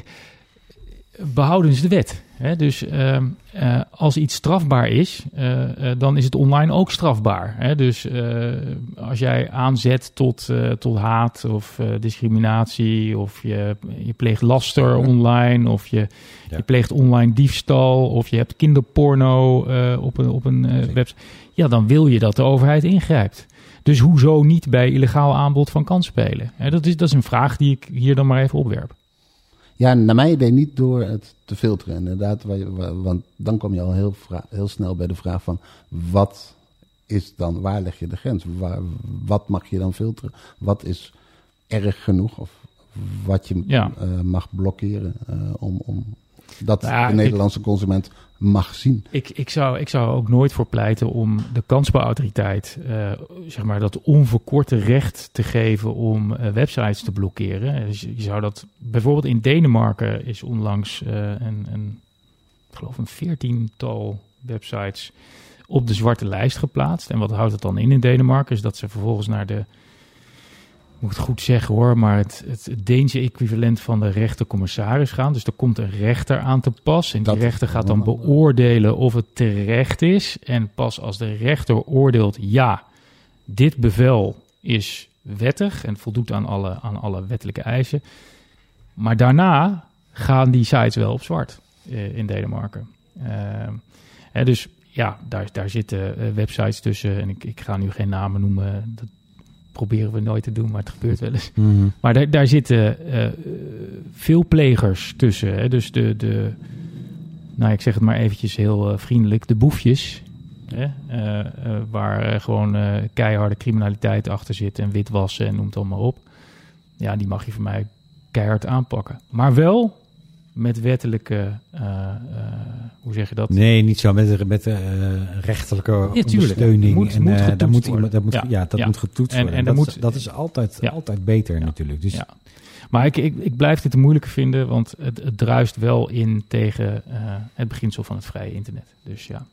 behoudens de wet. Hè? Dus uh, uh, als iets strafbaar is, uh, uh, dan is het online ook strafbaar. Hè? Dus uh, als jij aanzet tot, uh, tot haat of uh, discriminatie, of je, je pleegt laster online, of je, ja. je pleegt online diefstal, of je hebt kinderporno uh, op een, op een uh, website, ja, dan wil je dat de overheid ingrijpt. Dus hoezo niet bij illegaal aanbod van kansspelen? Hè? Dat is, dat is een vraag die ik hier dan maar even opwerp. Ja, naar mijn idee niet door het te filteren, inderdaad. Want dan kom je al heel, vra- heel snel bij de vraag van... wat is dan, waar leg je de grens? Waar, wat mag je dan filteren? Wat is erg genoeg? Of wat je ja. uh, mag blokkeren uh, om, om dat ja, de Nederlandse ik, consument mag zien? Ik, ik, zou, ik zou ook nooit voor pleiten om de kansspelautoriteit... Uh, zeg maar dat onverkorte recht te geven om uh, websites te blokkeren. Dus je zou dat... Bijvoorbeeld in Denemarken is onlangs uh, een, een... ik geloof een veertiental websites op de zwarte lijst geplaatst. En wat houdt het dan in in Denemarken? Is dat ze vervolgens naar de... Ik moet het goed zeggen hoor, maar het, het Deense equivalent van de rechtercommissaris gaan. Dus er komt een rechter aan te pas. En die dat rechter gaat dan beoordelen of het terecht is. En pas als de rechter oordeelt, ja, dit bevel is wettig en voldoet aan alle, aan alle wettelijke eisen. Maar daarna gaan die sites wel op zwart uh, in Denemarken. Uh, hè, dus ja, daar, daar zitten uh, websites tussen. En ik, ik ga nu geen namen noemen. Dat proberen we nooit te doen, maar het gebeurt wel eens. Mm-hmm. Maar daar, daar zitten uh, veel plegers tussen. Hè? Dus de, de, nou ik zeg het maar eventjes heel uh, vriendelijk, de boefjes. Hè? Uh, uh, waar uh, gewoon uh, keiharde criminaliteit achter zit en witwassen en noem het allemaal op. Ja, die mag je voor mij keihard aanpakken. Maar wel met wettelijke, uh, uh, hoe zeg je dat? Nee, niet zo. Met, met uh, rechterlijke ja, ondersteuning. Moet, en moet uh, daar moet worden. Dat moet, ja, ja, dat ja. moet getoetst en, worden. En dat, moet, is, dat is altijd, ja. altijd beter ja. natuurlijk. Dus... Ja. Maar ik, ik, ik blijf dit te moeilijk vinden, want het, het druist wel in tegen uh, het beginsel van het vrije internet. Dus ja.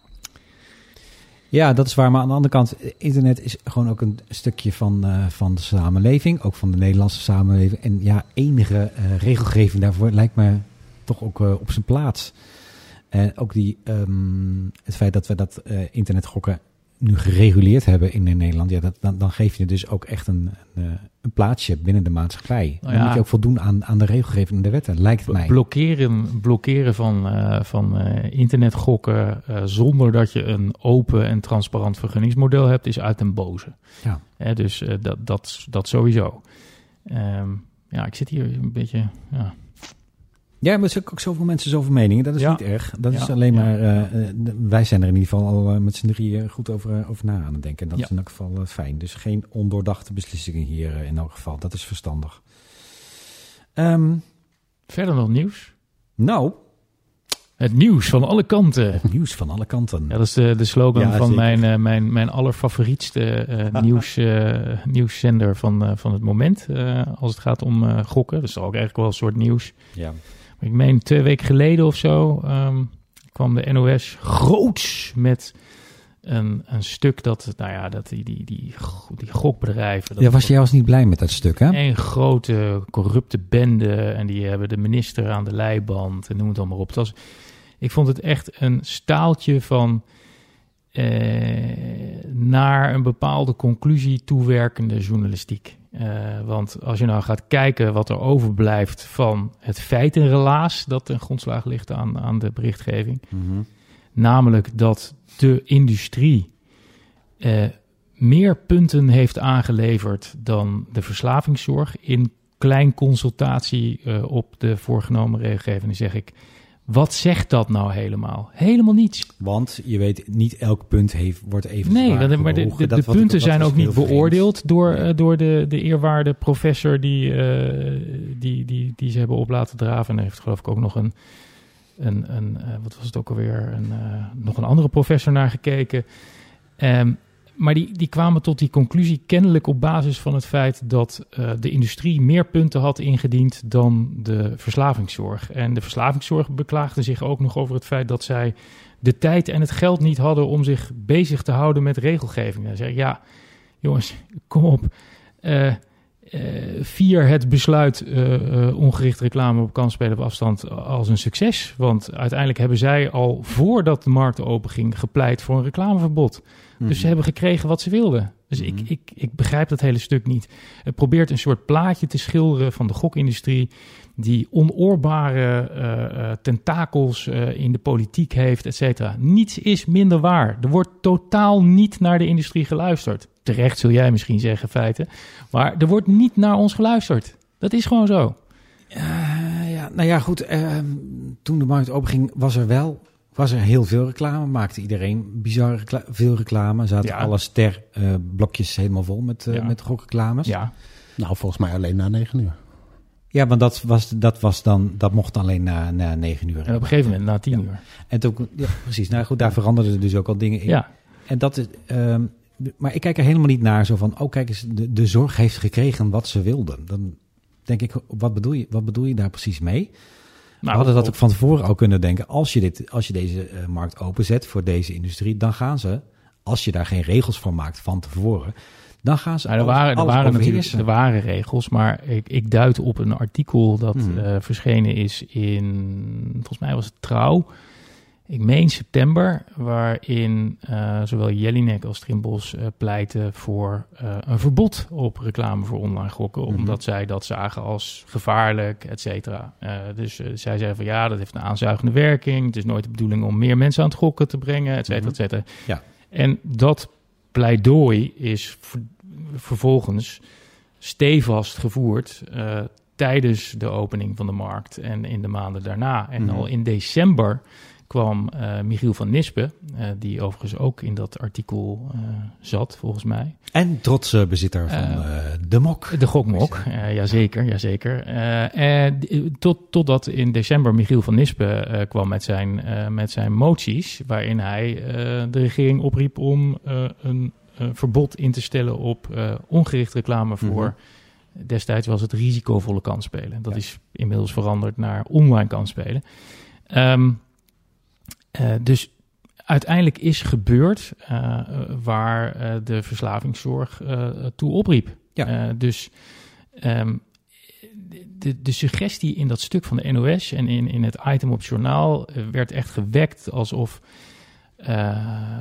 Ja, dat is waar. Maar aan de andere kant, internet is gewoon ook een stukje van, uh, van de samenleving. Ook van de Nederlandse samenleving. En ja, enige uh, regelgeving daarvoor lijkt me toch ook uh, op zijn plaats. En ook die, um, het feit dat we dat uh, internetgokken nu gereguleerd hebben in Nederland. Ja, dat, dan, dan geef je dus ook echt een, een, een plaatsje binnen de maatschappij. Dan ja, moet je ook voldoen aan, aan de regelgeving en de wetten, lijkt het mij. Blokkeren, blokkeren van, uh, van uh, internetgokken uh, zonder dat je een open en transparant vergunningsmodel hebt, is uit den boze. Ja. Hè, dus uh, dat, dat, dat sowieso. Um, ja, ik zit hier een beetje... Ja. Ja, maar er zijn ook zoveel mensen, zoveel meningen. Dat is ja. niet erg. Dat ja. is alleen maar... Uh, wij zijn er in ieder geval al uh, met z'n drieën goed over, uh, over na aan het denken. En dat ja. is in elk geval uh, fijn. Dus geen ondoordachte beslissingen hier uh, in elk geval. Dat is verstandig. Um, Verder nog nieuws? Nou... Het nieuws van alle kanten. Het nieuws van alle kanten. Ja, dat is de, de slogan ja, van mijn, uh, mijn, mijn allerfavorietste uh, nieuws, uh, nieuwszender van, uh, van het moment. Uh, als het gaat om uh, gokken. Dat is ook eigenlijk wel een soort nieuws. Ja. Maar ik meen twee weken geleden of zo um, kwam de N O S groots met een, een stuk dat, nou ja, dat die, die, die, die gokbedrijven... Dat ja, was jij was niet blij met dat stuk, hè? Een grote corrupte bende en die hebben de minister aan de leiband en noem het allemaal op. Het was... Ik vond het echt een staaltje van eh, naar een bepaalde conclusie toewerkende journalistiek. Uh, want als je nou gaat kijken wat er overblijft van het feitenrelaas dat ten grondslag ligt aan, aan de berichtgeving. Mm-hmm. Namelijk dat de industrie uh, meer punten heeft aangeleverd dan de verslavingszorg. In klein consultatie uh, op de voorgenomen regelgeving zeg ik... Wat zegt dat nou helemaal? Helemaal niets. Want je weet, niet elk punt heeft, wordt even Nee, zwaar dat, maar de, de, de punten ik, zijn ook niet beoordeeld door, uh, door de, de eerwaarde professor die, uh, die, die, die ze hebben op laten draven. En daar heeft geloof ik ook nog een, een, een uh, wat was het ook alweer, een, uh, nog een andere professor naar gekeken. Um, maar die, die kwamen tot die conclusie kennelijk op basis van het feit dat uh, de industrie meer punten had ingediend dan de verslavingszorg. En de verslavingszorg beklaagde zich ook nog over het feit dat zij de tijd en het geld niet hadden om zich bezig te houden met regelgeving. Dan zeg ik, ja, jongens, kom op. Uh, uh, vier het besluit uh, uh, ongericht reclame op kansspelen op afstand als een succes. Want uiteindelijk hebben zij al voordat de markt open ging gepleit voor een reclameverbod. Dus ze hebben gekregen wat ze wilden. Dus mm-hmm. ik, ik, ik begrijp dat hele stuk niet. Het probeert een soort plaatje te schilderen van de gokindustrie die onoorbare uh, uh, tentakels uh, in de politiek heeft, et cetera. Niets is minder waar. Er wordt totaal niet naar de industrie geluisterd. Terecht zul jij misschien zeggen, feiten. Maar er wordt niet naar ons geluisterd. Dat is gewoon zo. Uh, ja, nou ja, goed. Uh, toen de markt openging was er wel... was er heel veel reclame, maakte iedereen bizar recla- veel reclame. Zaten ja. alle sterblokjes uh, helemaal vol met, uh, ja. met gokreclames. Ja. Nou, volgens mij alleen na negen uur. Ja, maar dat was, dat was dan, dat mocht alleen na, na negen uur. En op een gegeven moment na tien ja. uur. En toen, ja, precies. Nou goed, daar veranderden dus ook al dingen in. Ja. En dat is, um, maar ik kijk er helemaal niet naar zo van, oh kijk eens, de, de zorg heeft gekregen wat ze wilden. Dan denk ik, wat bedoel je, wat bedoel je daar precies mee? Nou, we hadden dat ook van tevoren al kunnen denken. Als je, dit, als je deze uh, markt openzet voor deze industrie, dan gaan ze, als je daar geen regels voor maakt van tevoren, dan gaan ze. Nou, er waren, er waren natuurlijk er waren regels, maar ik, ik duid op een artikel dat hmm. uh, verschenen is in, volgens mij was het Trouw. Ik meen september, waarin uh, zowel Jelinek als Trimbos uh, pleiten voor uh, een verbod op reclame voor online gokken. Mm-hmm. Omdat zij dat zagen als gevaarlijk, et cetera. Uh, dus uh, zij zeggen van ja, dat heeft een aanzuigende werking. Het is nooit de bedoeling om meer mensen aan het gokken te brengen, et cetera, mm-hmm. et cetera. Ja. En dat pleidooi is ver- vervolgens stevast gevoerd uh, tijdens de opening van de markt en in de maanden daarna. En mm-hmm. al in december kwam uh, Michiel van Nispen, uh, die overigens ook in dat artikel uh, zat, volgens mij. En trotse bezitter van uh, uh, de mok. De gokmok, uh, jazeker, jazeker. Uh, uh, tot, totdat in december Michiel van Nispen uh, kwam met zijn, uh, met zijn moties, waarin hij uh, de regering opriep om uh, een uh, verbod in te stellen op uh, ongericht reclame voor... Mm-hmm. Destijds was het risicovolle kansspelen. Dat ja. is inmiddels veranderd naar online kansspelen. Um, Uh, dus uiteindelijk is gebeurd uh, waar uh, de verslavingszorg uh, toe opriep. Ja. Uh, dus um, de, de suggestie in dat stuk van de N O S en in, in het item op het journaal uh, werd echt gewekt alsof uh,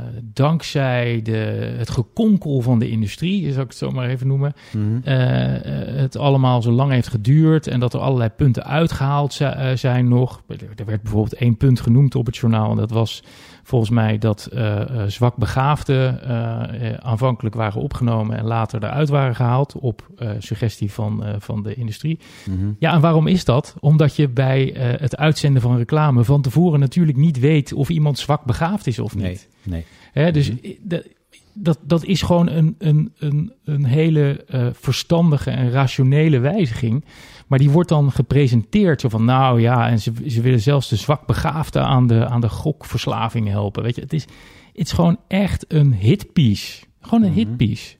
dankzij de, het gekonkel van de industrie, zal ik het zo maar even noemen, mm-hmm. uh, het allemaal zo lang heeft geduurd en dat er allerlei punten uitgehaald z- uh, zijn nog. Er werd bijvoorbeeld één punt genoemd op het journaal en dat was volgens mij dat uh, uh, zwakbegaafden uh, uh, aanvankelijk waren opgenomen en later eruit waren gehaald op uh, suggestie van, uh, van de industrie. Mm-hmm. Ja, en waarom is dat? Omdat je bij uh, het uitzenden van reclame van tevoren natuurlijk niet weet of iemand zwakbegaafd is of niet. Nee, nee. Hè, dus mm-hmm. de, dat, dat is gewoon een, een, een, een hele uh, verstandige en rationele wijziging. Maar die wordt dan gepresenteerd zo van, nou ja, en ze, ze willen zelfs de zwakbegaafden aan de, aan de gokverslaving helpen. Weet je, het is, het is gewoon echt een hitpiece. Gewoon een mm-hmm. hitpiece.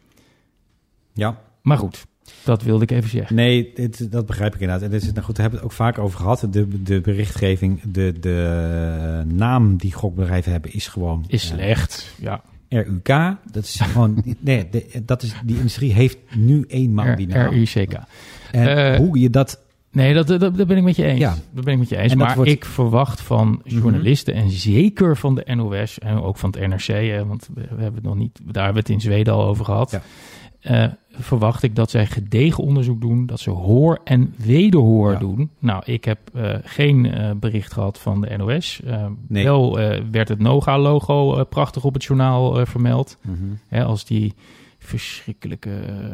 Ja. Maar goed, dat wilde ik even zeggen. Nee, dit, dat begrijp ik inderdaad. En dit is, nou goed, daar hebben we het ook vaak over gehad. De, de berichtgeving, de, de naam die gokbedrijven hebben is gewoon... Is slecht, uh, ja. R U K, dat is gewoon... nee, de, dat is, die industrie heeft nu eenmaal die naam. R U C K. En uh, hoe je dat... Nee, dat, dat, dat ben ik met je eens. Ja. Dat ben ik met je eens. Maar wordt... ik verwacht van journalisten mm-hmm. en zeker van de N O S en ook van het N R C, hè, want we hebben het nog niet, daar hebben we het in Zweden al over gehad. Ja. Uh, verwacht ik dat zij gedegen onderzoek doen, dat ze hoor en wederhoor ja. doen. Nou, ik heb uh, geen uh, bericht gehad van de N O S. Uh, nee. Wel uh, werd het Noga-logo uh, prachtig op het journaal uh, vermeld. Mm-hmm. Hè, als die verschrikkelijke, uh,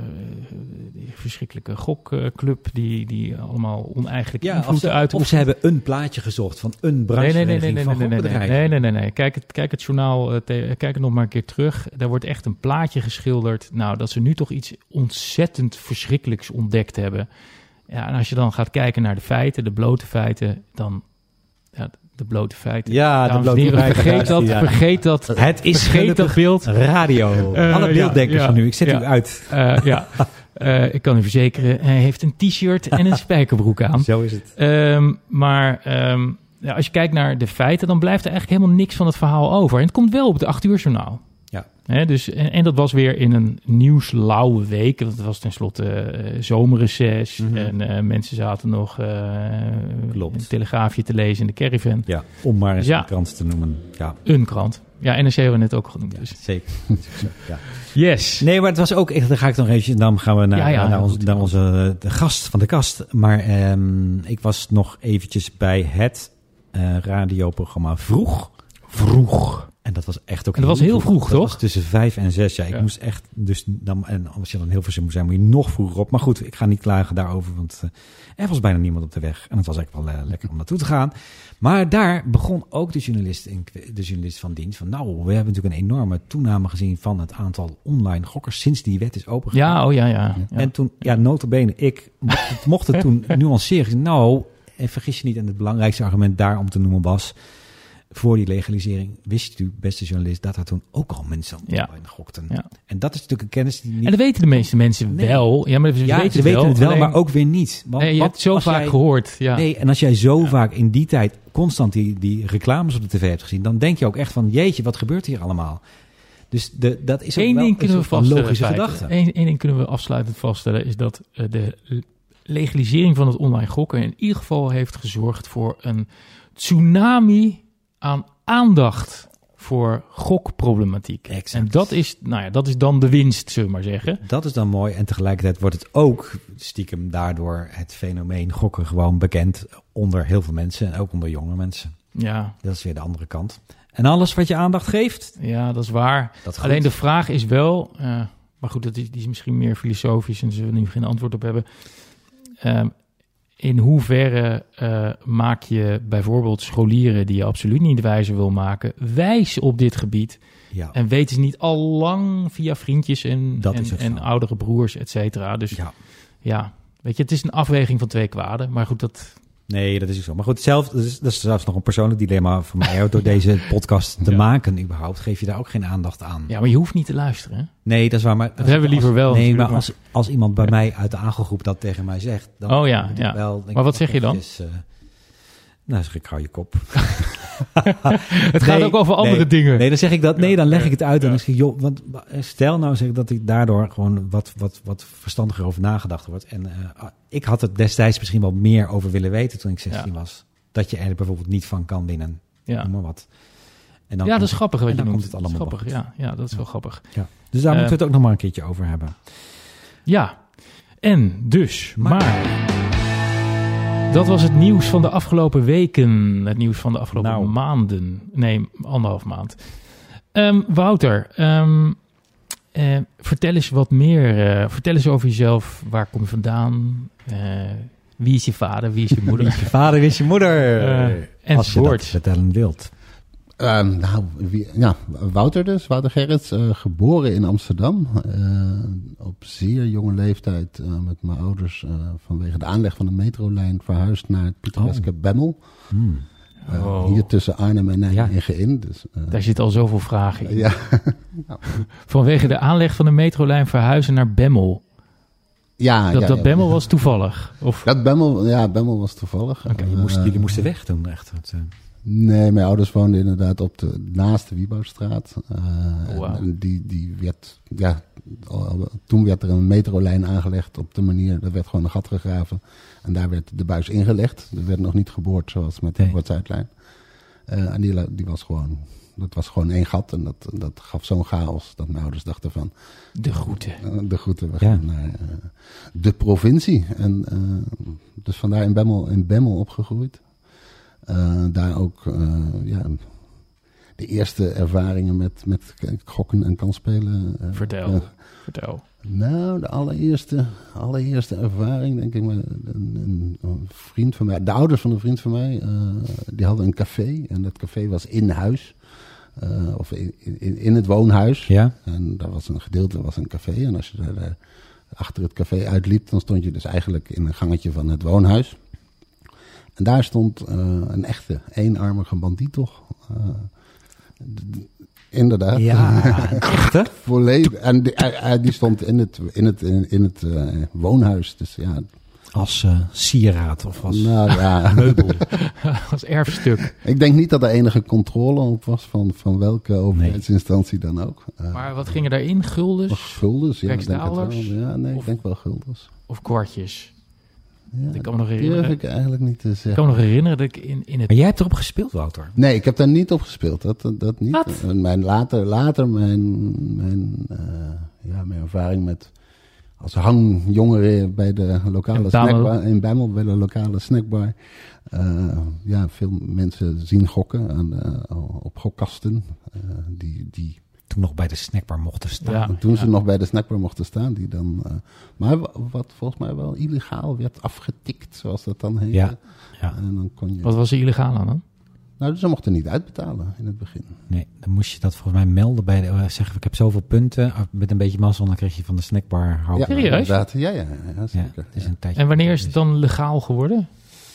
die verschrikkelijke gokclub die, die allemaal oneigenlijke Ja, invloeden of, uit. of ze hebben een plaatje gezocht van een branchevereniging nee, nee, nee, nee, van nee, nee, gokbedrijven. nee, nee, nee, nee. Kijk het, kijk het journaal, uh, te, kijk het nog maar een keer terug. Daar wordt echt een plaatje geschilderd. Nou, dat ze nu toch iets ontzettend verschrikkelijks ontdekt hebben. Ja, en als je dan gaat kijken naar de feiten, de blote feiten, dan... Ja, de blote feiten. Ja, de blote heren, feiten. Vergeet dat, Ja. vergeet dat. Het is vergeet dat beeld. Radio. Uh, Alle beelddenkers ja, ja, nu, ik zet ja. u uit. Uh, ja, uh, ik kan u verzekeren, hij heeft een t-shirt en een spijkerbroek aan. Zo is het. Um, maar um, ja, als je kijkt naar de feiten, dan blijft er eigenlijk helemaal niks van het verhaal over. En het komt wel op het acht uur journaal. Ja. He, dus, en, en dat was weer in een nieuwslauwe week. Want het was tenslotte uh, zomerreces. Mm-hmm. En uh, mensen zaten nog uh, Klopt. een telegraafje te lezen in de caravan. Ja, om maar eens Ja. een krant te noemen. Ja, Een krant. Ja, N R C hebben we net ook genoemd. ja Dus. zeker. ja. Yes. Nee, maar het was ook echt, dan ga ik nog even, dan gaan we naar, Ja, ja, naar, heel ons, goed. naar onze de gast van de kast. Maar um, ik was nog eventjes bij het uh, radioprogramma Vroeg. Vroeg. En dat was echt ook En dat was heel vroeg, dat toch? was tussen vijf en zes. Ja, ik Ja. moest echt, dus dan, en als je dan heel veel moet zijn, moet je nog vroeger op. Maar goed, ik ga niet klagen daarover, want uh, er was bijna niemand op de weg. En het was echt wel uh, lekker om naartoe te gaan. Maar daar begon ook de journalist, in, de journalist van dienst van, nou, we hebben natuurlijk een enorme toename gezien van het aantal online gokkers sinds die wet is opengegaan. Ja, oh ja, ja. ja. En toen, ja, nota bene, ik mocht het, mocht het toen nuanceren. Nou, en vergis je niet, en het belangrijkste argument daar om te noemen was, voor die legalisering wist u, beste journalist, dat er toen ook al mensen Ja. online gokten. Ja. En dat is natuurlijk een kennis die niet... En dat weten de meeste mensen Nee. wel. Ja, maar ze ja, weten, ze weten wel, het wel, alleen- maar ook weer niet. Want, Nee, je want hebt het zo als vaak jij- gehoord. Ja. Nee, en als jij zo vaak in die tijd constant die, die reclames op de tv hebt gezien, dan denk je ook echt van, jeetje, wat gebeurt hier allemaal? Dus de, dat is ook Eén wel ding een kunnen we soort van vaststellen. logische feiten. gedachte. Eén, één ding kunnen we afsluitend vaststellen, is dat uh, de legalisering van het online gokken in ieder geval heeft gezorgd voor een tsunami aan aandacht voor gokproblematiek. Exact. En dat is, nou ja, dat is dan de winst, zullen we maar zeggen. Dat is dan mooi. En tegelijkertijd wordt het ook stiekem daardoor het fenomeen gokken gewoon bekend onder heel veel mensen. En ook onder jonge mensen. Ja, Dat is weer de andere kant. En alles wat je aandacht geeft, ja, dat is waar. dat goed. Alleen de vraag is wel, uh, maar goed, dat is, die is misschien meer filosofisch en zullen we nu geen antwoord op hebben. Uh, in hoeverre uh, maak je bijvoorbeeld scholieren die je absoluut niet wijzer wil maken, wijs op dit gebied? Ja. En weten ze niet al lang via vriendjes en, Dat en, is het en zo. oudere broers, et cetera. Dus ja. ja. weet je, het is een afweging van twee kwaden. Maar goed, dat... Nee, dat is ook zo. Maar goed, zelf, dat, is, dat is zelfs nog een persoonlijk dilemma voor mij. Ook door deze podcast te Ja. maken überhaupt, geef je daar ook geen aandacht aan. Ja, maar je hoeft niet te luisteren, hè? Nee, dat is waar. Maar Dat hebben we liever als, wel Nee, natuurlijk, maar als, als iemand bij mij uit de aangelgroep dat tegen mij zegt, dan Oh ja, moet ik ja. wel, denk Maar wat ik, zeg je dan? eventjes, uh, nou, zeg ik, hou je kop. Het gaat Nee, ook over andere nee, dingen. Nee, dan zeg ik dat. Nee, dan leg Ja, ik het uit. En ja. dan zeg ik, joh, want stel nou zeg ik dat ik daardoor gewoon wat, wat, wat verstandiger over nagedacht wordt. En uh, ik had het destijds misschien wel meer over willen weten toen ik zestien Ja. was. Dat je er bijvoorbeeld niet van kan winnen. Ja. Noem maar wat. En dan Ja, dat komt is grappig wat en je dan noemt. komt het allemaal Dat is grappig, ja, ja, dat is wel grappig. Ja. Dus daar Uh, moeten we het ook nog maar een keertje over hebben. Ja, en dus, Maar- maar... Dat was het nieuws van de afgelopen weken. Het nieuws van de afgelopen Nou. maanden. Nee, anderhalf maand. Um, Wouter, um, uh, vertel eens wat meer. Uh, vertel eens over jezelf. Waar kom je vandaan? Uh, wie is je vader? Wie is je moeder? Je vader is je moeder. Uh, Als je dat enzovoort. vertellen wilt. Uh, nou, wie, ja, Wouter dus, Wouter Gerrits, uh, geboren in Amsterdam. Uh, op zeer jonge leeftijd uh, met mijn ouders uh, vanwege de aanleg van de metrolijn verhuisd naar het pittoreske Oh. Bemmel. Hmm. Uh, Oh. Hier tussen Arnhem en Nijmegen in. Dus, uh, Daar zitten al zoveel vragen in. ja. Vanwege de aanleg van de metrolijn verhuizen naar Bemmel. ja, Dat, ja, dat ja, Bemmel ja. was toevallig. Of, Dat Bemmel, ja, Bemmel was toevallig. Oké, Je moest, Uh, jullie moesten weg toen echt. Het, uh, Nee, mijn ouders woonden inderdaad op de naaste Wiebouwstraat. Uh, Oh, wauw. en die, die werd, ja, al- toen werd er een metrolijn aangelegd op de manier, er werd gewoon een gat gegraven. En daar werd de buis ingelegd. Er werd nog niet geboord zoals met de Nee. Noord-Zuidlijn. Uh, en die, la- die was gewoon, dat was gewoon één gat en dat, dat gaf zo'n chaos dat mijn ouders dachten van, de groeten. uh, de groeten, we Ja. gaan naar uh, de provincie. En uh, dus vandaar in Bemmel, in Bemmel opgegroeid. Uh, daar ook uh, ja, de eerste ervaringen met, met gokken en kansspelen. Uh, Vertel, uh, vertel. Nou, de allereerste, allereerste ervaring, denk ik, met een, een, een vriend van mij, de ouders van een vriend van mij, uh, die hadden een café. En dat café was in huis, uh, of in, in, in het woonhuis. Ja. En daar was een gedeelte, was een café. En als je daar, daar achter het café uitliep, dan stond je dus eigenlijk in een gangetje van het woonhuis. En daar stond uh, een echte, eenarmige bandiet toch. Uh, d- Inderdaad. Ja, echt hè? Volledig. En die, hij, die stond in het, in het, in, in het uh, woonhuis. Dus ja. Als uh, sieraad of als nou, ja. meubel. Als erfstuk. Ik denk niet dat er enige controle op was van, van welke overheidsinstantie dan ook. Uh, Maar wat ging er daarin? Guldens? Guldens, ja. Denk het wel. Ja, nee, of, ik denk wel guldens. Of kwartjes? Ja, ik kan me nog dat herinneren. durf ik eigenlijk niet te zeggen. Ik kan me nog herinneren dat ik in, in het... Maar jij hebt erop gespeeld, Wouter? Nee, ik heb daar niet op gespeeld. Dat, dat, dat niet. Wat? En mijn, later, later mijn, mijn, uh, ja, mijn ervaring met als hangjongere bij de lokale snackbar in Bemmel, bij de lokale snackbar. Uh, ja, veel mensen zien gokken aan de, op gokkasten. Uh, die, die Toen nog bij de snackbar mochten staan. Ja, toen ja. ze nog bij de snackbar mochten staan. Die dan, uh, maar wat volgens mij wel illegaal werd afgetikt, zoals dat dan heet. Ja, ja. En dan kon je... Wat was er illegaal aan dan? Nou, ze mochten niet uitbetalen in het begin. Nee, dan moest je dat volgens mij melden bij de... Uh, zeggen, ik heb zoveel punten. Met een beetje mazzel, dan kreeg je van de snackbar... Hou Ja, serieus? inderdaad. Ja, ja, ja, zeker. Ja, het is ja. een tijdje. En wanneer is het dan legaal geworden?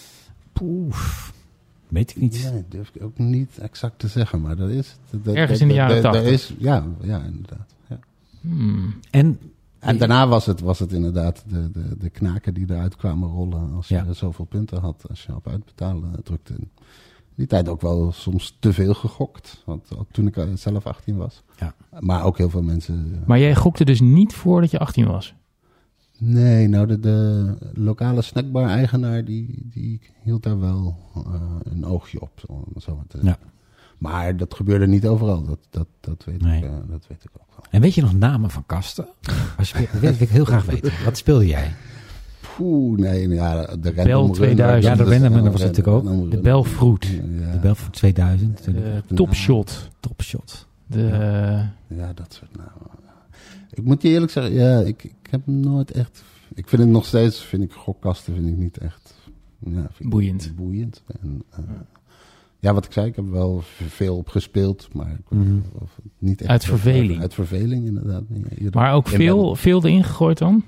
Poef, weet ik niet. Nee, durf ik ook niet exact te zeggen, maar dat is... Dat, dat, Ergens in de jaren dat- dat tachtig. is, ja, ja, inderdaad. Ja. Hmm. En En daarna was het, was het inderdaad de, de, de knaken die eruit kwamen rollen als je Ja. zoveel punten had, als je op uitbetalen drukte. In die tijd ook wel soms te veel gegokt, want toen ik zelf achttien was. Ja. Maar ook heel veel mensen... Maar jij gokte dus niet voordat je achttien was? Nee, nou de, de lokale snackbar-eigenaar die, die hield daar wel uh, een oogje op. Zo, zo maar te Ja. Maar dat gebeurde niet overal, dat, dat, dat, weet, Nee. ik, uh, dat weet ik ook wel. En weet je nog namen van kasten? Waar speel- Dat wil ik heel graag weten. Wat speelde jij? Poeh, nee, ja, de Bel Random Runner. tweeduizend. Ja, de dat is- Random Runner was ja, natuurlijk ook. Random De Runner. Belfroet. Ja, De Belfort tweeduizend. De De Topshot. Topshot. De, eh, ja, dat soort namen. Ik moet je eerlijk zeggen, ja, ik, ik heb nooit echt... Ik vind het nog steeds, vind ik gokkasten vind ik niet echt... Ja, vind ik Boeiend. Boeiend. En, uh, ja, wat ik zei, ik heb er wel veel op gespeeld, maar ik, Mhm. of, niet echt... Uit verveling. Uit verveling, inderdaad. Ja, ieder- maar ook in veel, ben- veel erin gegooid dan?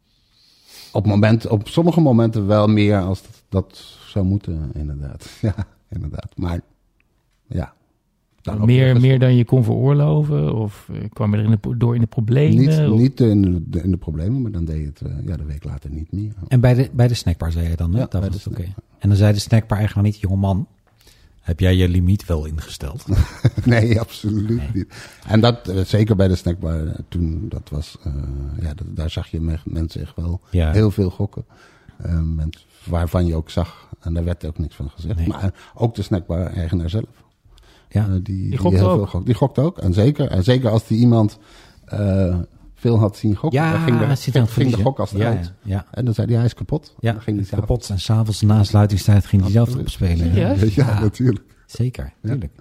Op, moment, op sommige momenten wel meer als dat, dat zou moeten, inderdaad. Ja, inderdaad. Maar ja. Dan ook Meer, ergens- meer dan je kon veroorloven? Of eh, kwam je er in de, door in de problemen? Niet, Of- niet in, de, in de problemen, maar dan deed je het uh, ja, de week later niet meer. En bij de, bij de snackbar zei je dan, hè? Ja, dat bij was de oké. snackbar. En dan zei de snackbar-eigenaar niet, jongeman, heb jij je limiet wel ingesteld? Nee, absoluut Nee. niet. En dat, uh, zeker bij de snackbar, uh, toen, dat was, uh, ja, dat, daar zag je me, mensen echt wel Ja. heel veel gokken. Uh, mensen waarvan je ook zag, en daar werd ook niks van gezegd. Nee. Maar uh, ook de snackbar-eigenaar zelf. Ja. Uh, die, die, gokte heel ook? veel gok, die gokt ook. En zeker, en zeker als die iemand uh, veel had zien gokken, Ja, dan ging de, het zit aan het ging de verliezen. gokkast Ja, uit. ja, ja. En dan zei hij, hij is kapot. Ja, dan ging hij zelf- kapot. En s'avonds na sluitingstijd ging hij zelf Absoluut. opspelen. Serieus? Ja, Ja. natuurlijk. Zeker, tuurlijk.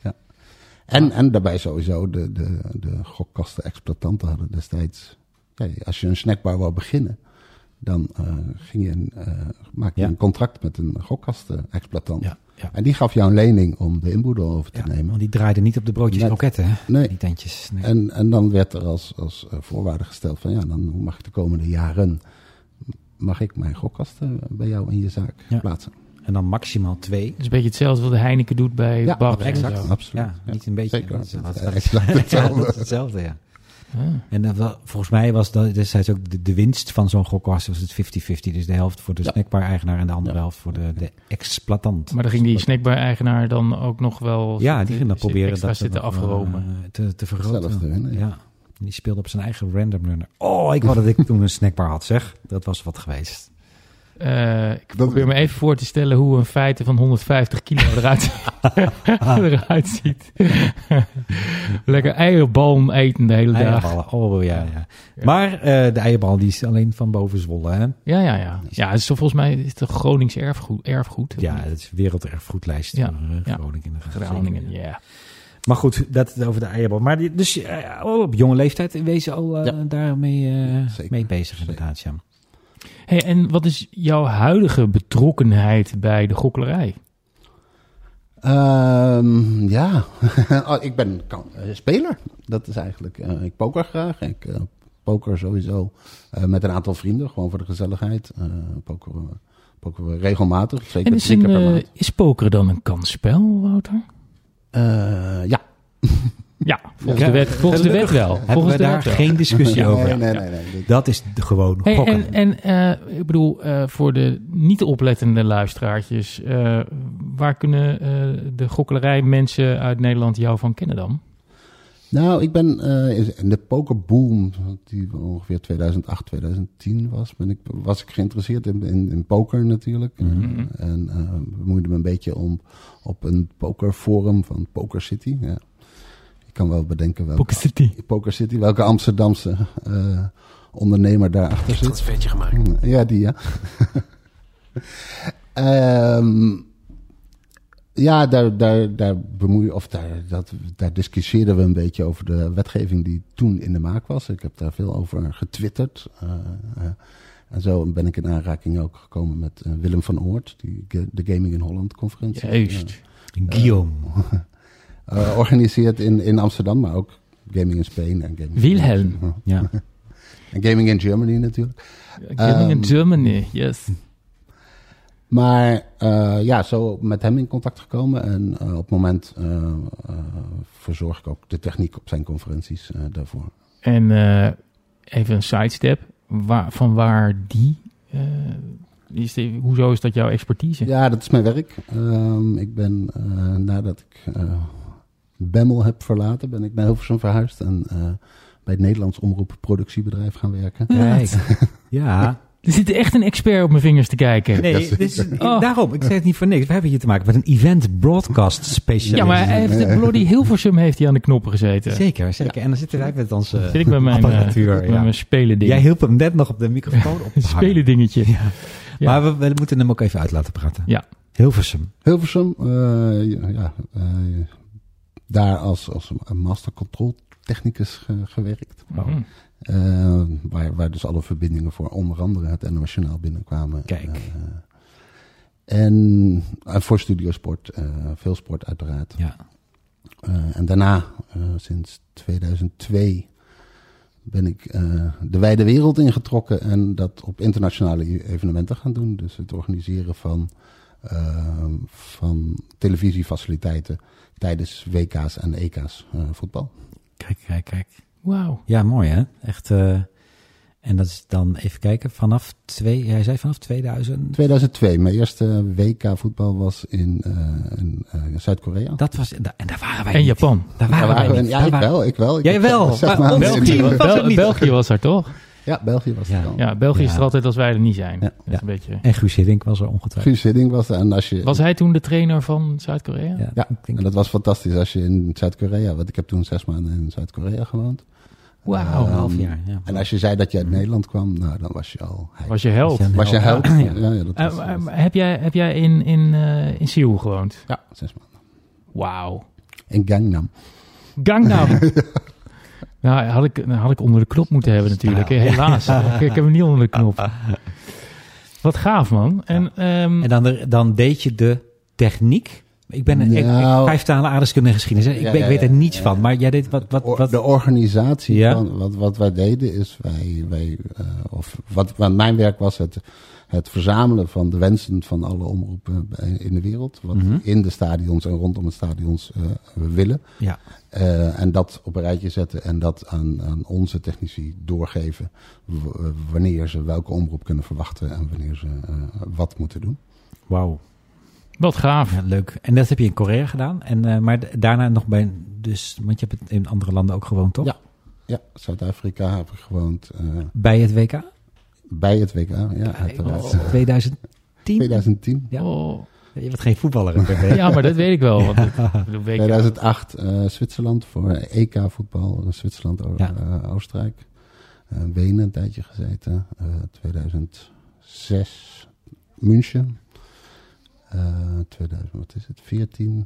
En, en daarbij sowieso, de, de, de gokkasten-exploitanten hadden destijds... Ja, als je een snackbar wou beginnen, dan uh, ging je een, uh, maak je Ja. een contract met een gokkasten-exploitant. Ja, ja. En die gaf jou een lening om de inboedel over te Ja, nemen. want die draaiden niet op de broodjes Net. kroketten, hè? Nee. Die tentjes. Nee. En, en dan werd er als, als uh, voorwaarde gesteld van... ja, dan mag ik de komende jaren... mag ik mijn gokkasten bij jou in je zaak Ja. plaatsen. En dan maximaal twee. Dat is een beetje hetzelfde wat de Heineken doet bij Ja, Bab. en exact. zo. Absoluut. Ja, niet een beetje. Zeker. Dat is- dat is- Ja, exact hetzelfde. Ja, dat is hetzelfde, ja. Ah. En dat wel, volgens mij was dat destijds ook de, de winst van zo'n gokkast was het vijftig vijftig. Dus de helft voor de Ja. snackbar-eigenaar en de andere Ja. helft voor de, de exploitant. Maar dan ging die snackbar-eigenaar dan ook nog wel... Ja, die ging dan proberen extra dat zitten nog, afromen. uh, te, te vergroten. Zelf te winnen, ja. Ja. Die speelde op zijn eigen random runner. Oh, ik wou dat ik toen een snackbar had, zeg. Dat was wat geweest. Uh, ik probeer me even voor te stellen hoe een feite van honderdvijftig kilo eruit, eruit ziet. Lekker eierbalm eten de hele dag. Eierballen, oh ja, ja. Maar uh, de eierbal die is alleen van boven Zwolle, hè? Ja, ja, ja. Ja, het is toch, volgens mij is het een Gronings erfgoed. erfgoed Ja, het is werelderfgoedlijst Ja, voor uh, ja. Groningen. Groningen, ja. Maar goed, dat over de eierbal. Maar die, dus uh, op jonge leeftijd in wezen al uh, ja. daarmee uh, mee bezig Zeker. inderdaad, ja. Hey, en wat is jouw huidige betrokkenheid bij de gokkelerij? Um, ja, oh, ik ben kan, uh, speler. Dat is eigenlijk, uh, ik poker graag. Ik uh, poker sowieso uh, met een aantal vrienden, gewoon voor de gezelligheid. Uh, poker, uh, poker we regelmatig, zeker en is, drie keer per een, maand. Uh, is poker dan een kansspel, Wouter? Uh, ja. Ja, volgens, ja, de, wet, volgens de wet wel. Hebben volgens we de daar wet wel. geen discussie over. Nee, nee, nee, nee, nee. Dat is de, gewoon hey, gokken. En, en uh, ik bedoel, uh, voor de niet oplettende luisteraartjes, uh, waar kunnen uh, de gokkelerij mensen uit Nederland jou van kennen dan? Nou, ik ben uh, in de pokerboom, die ongeveer tweeduizend acht, tweeduizend tien was, ben ik, was ik geïnteresseerd in, in, in poker natuurlijk. Mm-hmm. Uh, en uh, bemoeide me een beetje om op een pokerforum van Poker City. Ja. Ik kan wel bedenken welke, Poker City. Poker City, welke Amsterdamse uh, ondernemer daarachter zit. Dat is vetje gemaakt. Ja, die ja. um, Ja, daar, daar, daar bemoeien, of daar, dat, daar discussieerden we een beetje over de wetgeving die toen in de maak was. Ik heb daar veel over getwitterd. Uh, uh, en zo ben ik in aanraking ook gekomen met uh, Willem van Oort, die de Gaming in Holland conferentie. Juist. Uh, Guillaume. Uh, uh, organiseert in, in Amsterdam, maar ook Gaming in Spain en Gaming Wilhelm. in, uh, ja. En Gaming in Germany natuurlijk. Gaming um, in Germany, yes. Maar uh, ja, zo met hem in contact gekomen. En uh, op het moment uh, uh, verzorg ik ook de techniek op zijn conferenties uh, daarvoor. En uh, even een sidestep. Waar, van waar die... Uh, is die, hoezo is dat jouw expertise? Ja, dat is mijn werk. Um, ik ben, uh, nadat ik uh, Bemmel heb verlaten, ben ik naar Hilversum verhuisd. En uh, bij het Nederlands Omroep Productiebedrijf gaan werken. Kijk, ja... Er zit echt een expert op mijn vingers te kijken. Nee, dit is, oh. daarom. Ik zeg het niet voor niks. We hebben hier te maken met een event broadcast specialist. Ja, maar hij heeft de Bloody Hilversum heeft hij aan de knoppen gezeten. Zeker, zeker. Ja. En dan zitten wij met onze Zit ik met mijn apparatuur. Uh, ja. Met mijn spelen ding. Jij hielp hem net nog op de microfoon op. Spelen dingetje. Ja. Ja. Maar we, we moeten hem ook even uit laten praten. Ja. Hilversum. Hilversum, uh, ja, uh, daar als, als een master control technicus ge, gewerkt. Mm-hmm. Uh, waar, waar dus alle verbindingen voor onder andere het N O S Journaal binnenkwamen. Kijk. Uh, en uh, voor Studiosport, uh, veel sport uiteraard. Ja. Uh, en daarna, uh, sinds tweeduizend twee, ben ik uh, de wijde wereld ingetrokken en dat op internationale evenementen gaan doen. Dus het organiseren van, uh, van televisiefaciliteiten tijdens W K's en E K's uh, voetbal. Kijk, kijk, kijk. Wauw. Ja, mooi hè? Echt. Uh, en dat is dan, even kijken, vanaf twee, jij zei vanaf tweeduizend? tweeduizend twee. Mijn eerste W K voetbal was in, uh, in uh, Zuid-Korea. Dat was, en daar waren wij En niet. Japan. Daar waren, daar waren wij we, niet. Ja, daar ik waren... wel, ik wel. Ik Jij wel. Zeg maar België was Bel- er niet. België was er toch? Ja, België was er ja. wel. Ja, België ja. is er altijd als wij er niet zijn. Ja. Dat is Ja. een beetje... En Guus Hiddink was er ongetwijfeld. Guus Hiddink was er. En als je, Was hij toen de trainer van Zuid-Korea? Ja, Ja, ik denk en dat was fantastisch als je in Zuid-Korea, want ik heb toen zes maanden in Zuid-Korea gewoond. Wauw. een Um, half jaar. Ja. En als je zei dat je uit Nederland kwam, nou dan was je al... Was je held? Was je- Was je held? Ja. Ja, ja, dat was, Uh, uh, heb jij, heb jij in, in, uh, in Seoul gewoond? ja, zes maanden. Wauw. In Gangnam. Gangnam. Nou, had ik, had ik onder de knop moeten hebben natuurlijk. Nou, Helaas. ik, ik heb hem niet onder de knop. Wat gaaf, man. En, um, En dan, de, dan deed je de techniek. Ik ben een Nou, vijf talen aardrijkskunde en geschiedenis. Ik, Ja, weet, ja, ik weet er ja, niets ja. van. Maar jij deed wat... wat, wat De organisatie Ja. van wat, wat wij deden is wij, wij uh, of wat, wat mijn werk was het, het verzamelen van de wensen van alle omroepen in de wereld. Wat Mhm. in de stadions en rondom het stadions uh, we willen. Ja. Uh, en dat op een rijtje zetten en dat aan, aan onze technici doorgeven. W- wanneer ze welke omroep kunnen verwachten en wanneer ze uh, wat moeten doen. Wauw. wat gaaf. Ja, leuk. En dat heb je in Korea gedaan. En, uh, maar d- daarna nog bij... Dus, want je hebt het in andere landen ook gewoond, toch? Ja. Ja, Zuid-Afrika heb ik gewoond. Uh, Bij het W K? bij het W K, ja, uiteraard. twintig tien? twintig tien. Ja. Oh. Je bent geen voetballer. Hè, Pepe? Ja, maar dat weet ik wel. Want ik bedoel, weet ik- tweeduizend acht uh, Zwitserland voor E K-voetbal. Zwitserland, o- Ja. uh, Oostenrijk. Uh, Wenen een tijdje gezeten. Uh, tweeduizend zes München. Uh, tweeduizend, wat is het? veertien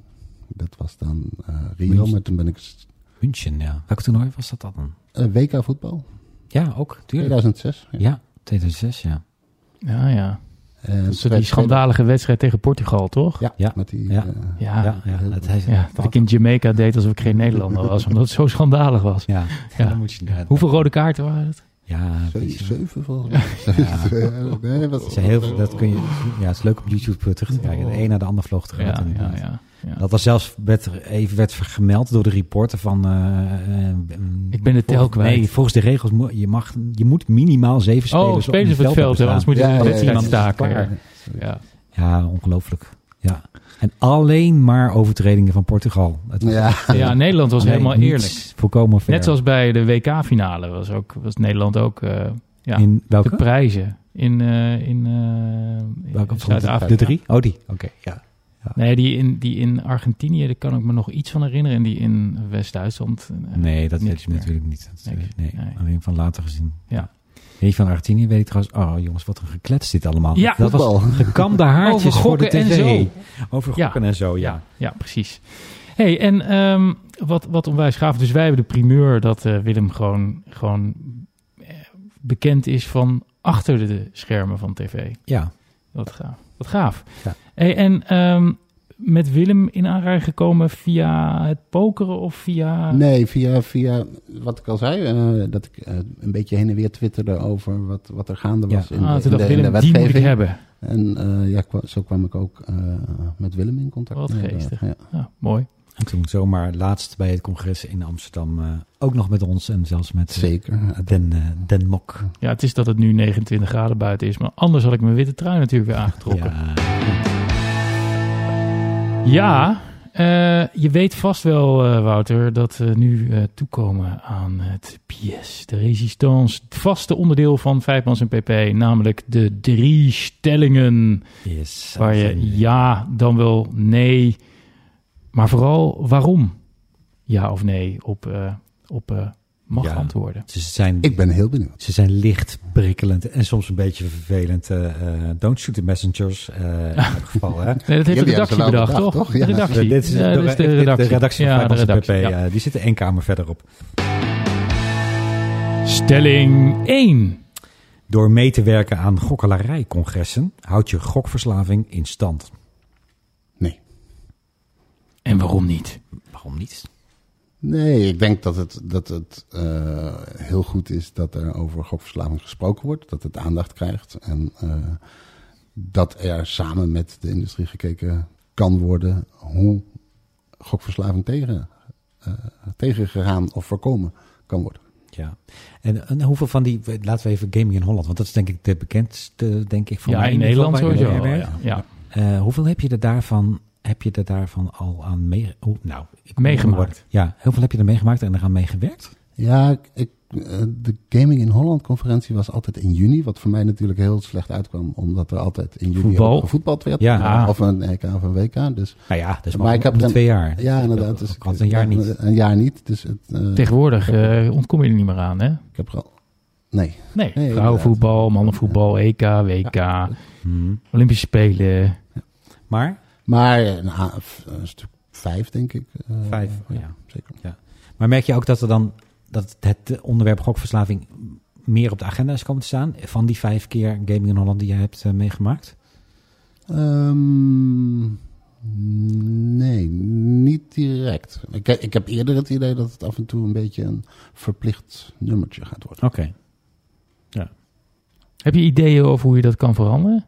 Dat was dan uh, Rio, München. maar toen ben ik... München, ja. Welk toernooi was dat dan? Uh, W K voetbal. Ja, ook, tuurlijk. tweeduizend zes. Ja, ja tweeduizend zes, ja. Ja, ja. En Dat is die schandalige wedstrijd tegen Portugal, toch? Ja, Ja. met die... Ja. Uh, Ja, Ja, ja, dat hij, ja, dat ik in Jamaica deed alsof ik geen Nederlander was, omdat het zo schandalig was. ja, Ja. dan moet je inderdaad- Hoeveel rode kaarten waren het? Ja, Zeven, precies. zeven volgens mij. Ja. nee, wat, Het zijn heel veel, dat kun je, ja, het is leuk op YouTube terug te kijken. De een naar de ander vloog eruit. Ja, ja, inderdaad. ja, ja. Dat was zelfs werd, er even werd gemeld door de reporter van... Uh, uh, Ik ben de tel volgens, kwijt. Nee, volgens de regels moet je, mag, je moet minimaal zeven spelers, Oh, spelers op het veld, hè, anders moet je Ja, de ja, wedstrijd ja, ja. staken. Ja. Ja. Ja. Ja, ongelooflijk. Ja. En alleen maar overtredingen van Portugal. Het was Ja. echt, uh, Ja, Nederland was nee, helemaal niets eerlijk. Volkomen fair. Net zoals bij de W K-finale was, ook, was Nederland ook uh, ja, in welke? de prijzen. In, uh, in, uh, Welke? in Zuid-Afrika. De drie? Oh, die. Oké, okay, ja. Nee, die in, die in Argentinië, daar kan ik me nog iets van herinneren. En die in West-Duitsland. uh, Nee, dat niks weet je meer. natuurlijk niet. Dat, Niks. nee, Nee. alleen van later gezien. Ja. Weet je, van Argentinië weet ik trouwens... Oh jongens, wat een geklets dit allemaal. Ja, dat voetbal. was gekamde haartjes Over voor de gokken en tv. zo. Over Ja. gokken en zo, ja. Ja, ja, precies. Hey, en um, wat, wat onwijs gaaf. Dus wij hebben de primeur dat uh, Willem gewoon, gewoon eh, bekend is van achter de schermen van tv. Ja. Wat gaaf. Wat gaaf. Ja. Hey, en um, met Willem in aanraking gekomen via het pokeren of via... Nee, via, via wat ik al zei, uh, dat ik uh, een beetje heen en weer twitterde over wat, wat er gaande was Ja. in, ah, de, toen in, dacht de, in de Willem, die moet ik wetgeving. hebben. En uh, ja, kwa, zo kwam ik ook uh, met Willem in contact. Wat Nee, geestig. uh, ja. Ja, mooi. En toen zomaar laatst bij het congres in Amsterdam... Uh, ook nog met ons en zelfs met uh, Zeker. Den, uh, Den Mok. Ja, het is dat het nu negenentwintig graden buiten is. Maar anders had ik mijn witte trui natuurlijk weer aangetrokken. Ja. Ja, uh, je weet vast wel, uh, Wouter, dat we nu uh, toekomen aan het pièce de résistance. Het vaste onderdeel van Vijfmans en P P, namelijk de drie stellingen. Yes. Waar je ja, dan wel nee, maar vooral waarom ja of nee op, uh, op uh, mag Ja. antwoorden. Ze zijn, Ik ben heel benieuwd. ze zijn licht, prikkelend en soms een beetje vervelend. Uh, uh, don't shoot the messengers, uh, in elk geval. Hè? Nee, dat heeft de Jullie redactie hebben ze bedacht, wel toch? bedacht, toch? De Ja. redactie. Dit is Ja, de, dat is de de redactie. de redactie van Ja, Vijfmans de en P P. redactie, ja. Uh, die zitten één kamer verderop. Stelling één. Door mee te werken aan gokkelarijcongressen houdt je gokverslaving in stand. Nee. En waarom niet? Waarom niet? Nee, ik denk dat het, dat het uh, heel goed is dat er over gokverslaving gesproken wordt. Dat het aandacht krijgt. En uh, dat er samen met de industrie gekeken kan worden hoe gokverslaving tegen, uh, tegengegaan of voorkomen kan worden. Ja. En, en hoeveel van die, laten we even Gaming in Holland, want dat is denk ik de bekendste, denk ik, van Ja, mij in ieder geval Nederland waar je sowieso. bij Ja. werkt. Ja. Uh, hoeveel heb je er daarvan, heb je er daarvan al aan mee, oh, nou, ik Meegemaakt. Ja, hoeveel heb je er meegemaakt en eraan meegewerkt? Ja, ik, de Gaming in Holland conferentie was altijd in juni. Wat voor mij natuurlijk heel slecht uitkwam. Omdat er altijd in juni Voetbal. ook gevoetbald werd. Ja. Of een E K of een W K. Dus, Nou ja, dat is Maar maar ik heb om de er- twee jaar. ja, inderdaad. Dus Dus altijd een jaar niet. Een jaar niet. Dus het, uh, Tegenwoordig uh, ontkom je er niet meer aan, hè? ik heb er al... Nee. Nee, Nee, vrouwenvoetbal, mannenvoetbal, E K, W K, Hmm. Olympische Spelen. Maar, Maar nou, een stuk vijf, denk ik. Uh, Vijf, ja, ja. zeker. maar merk je ook dat er dan, dat het onderwerp gokverslaving meer op de agenda is komen te staan van die vijf keer Gaming in Holland die jij hebt uh, meegemaakt? Um, nee, niet direct. Ik, ik heb eerder het idee dat het af en toe een beetje een verplicht nummertje gaat worden. Oké. Okay. Heb je ideeën over hoe je dat kan veranderen?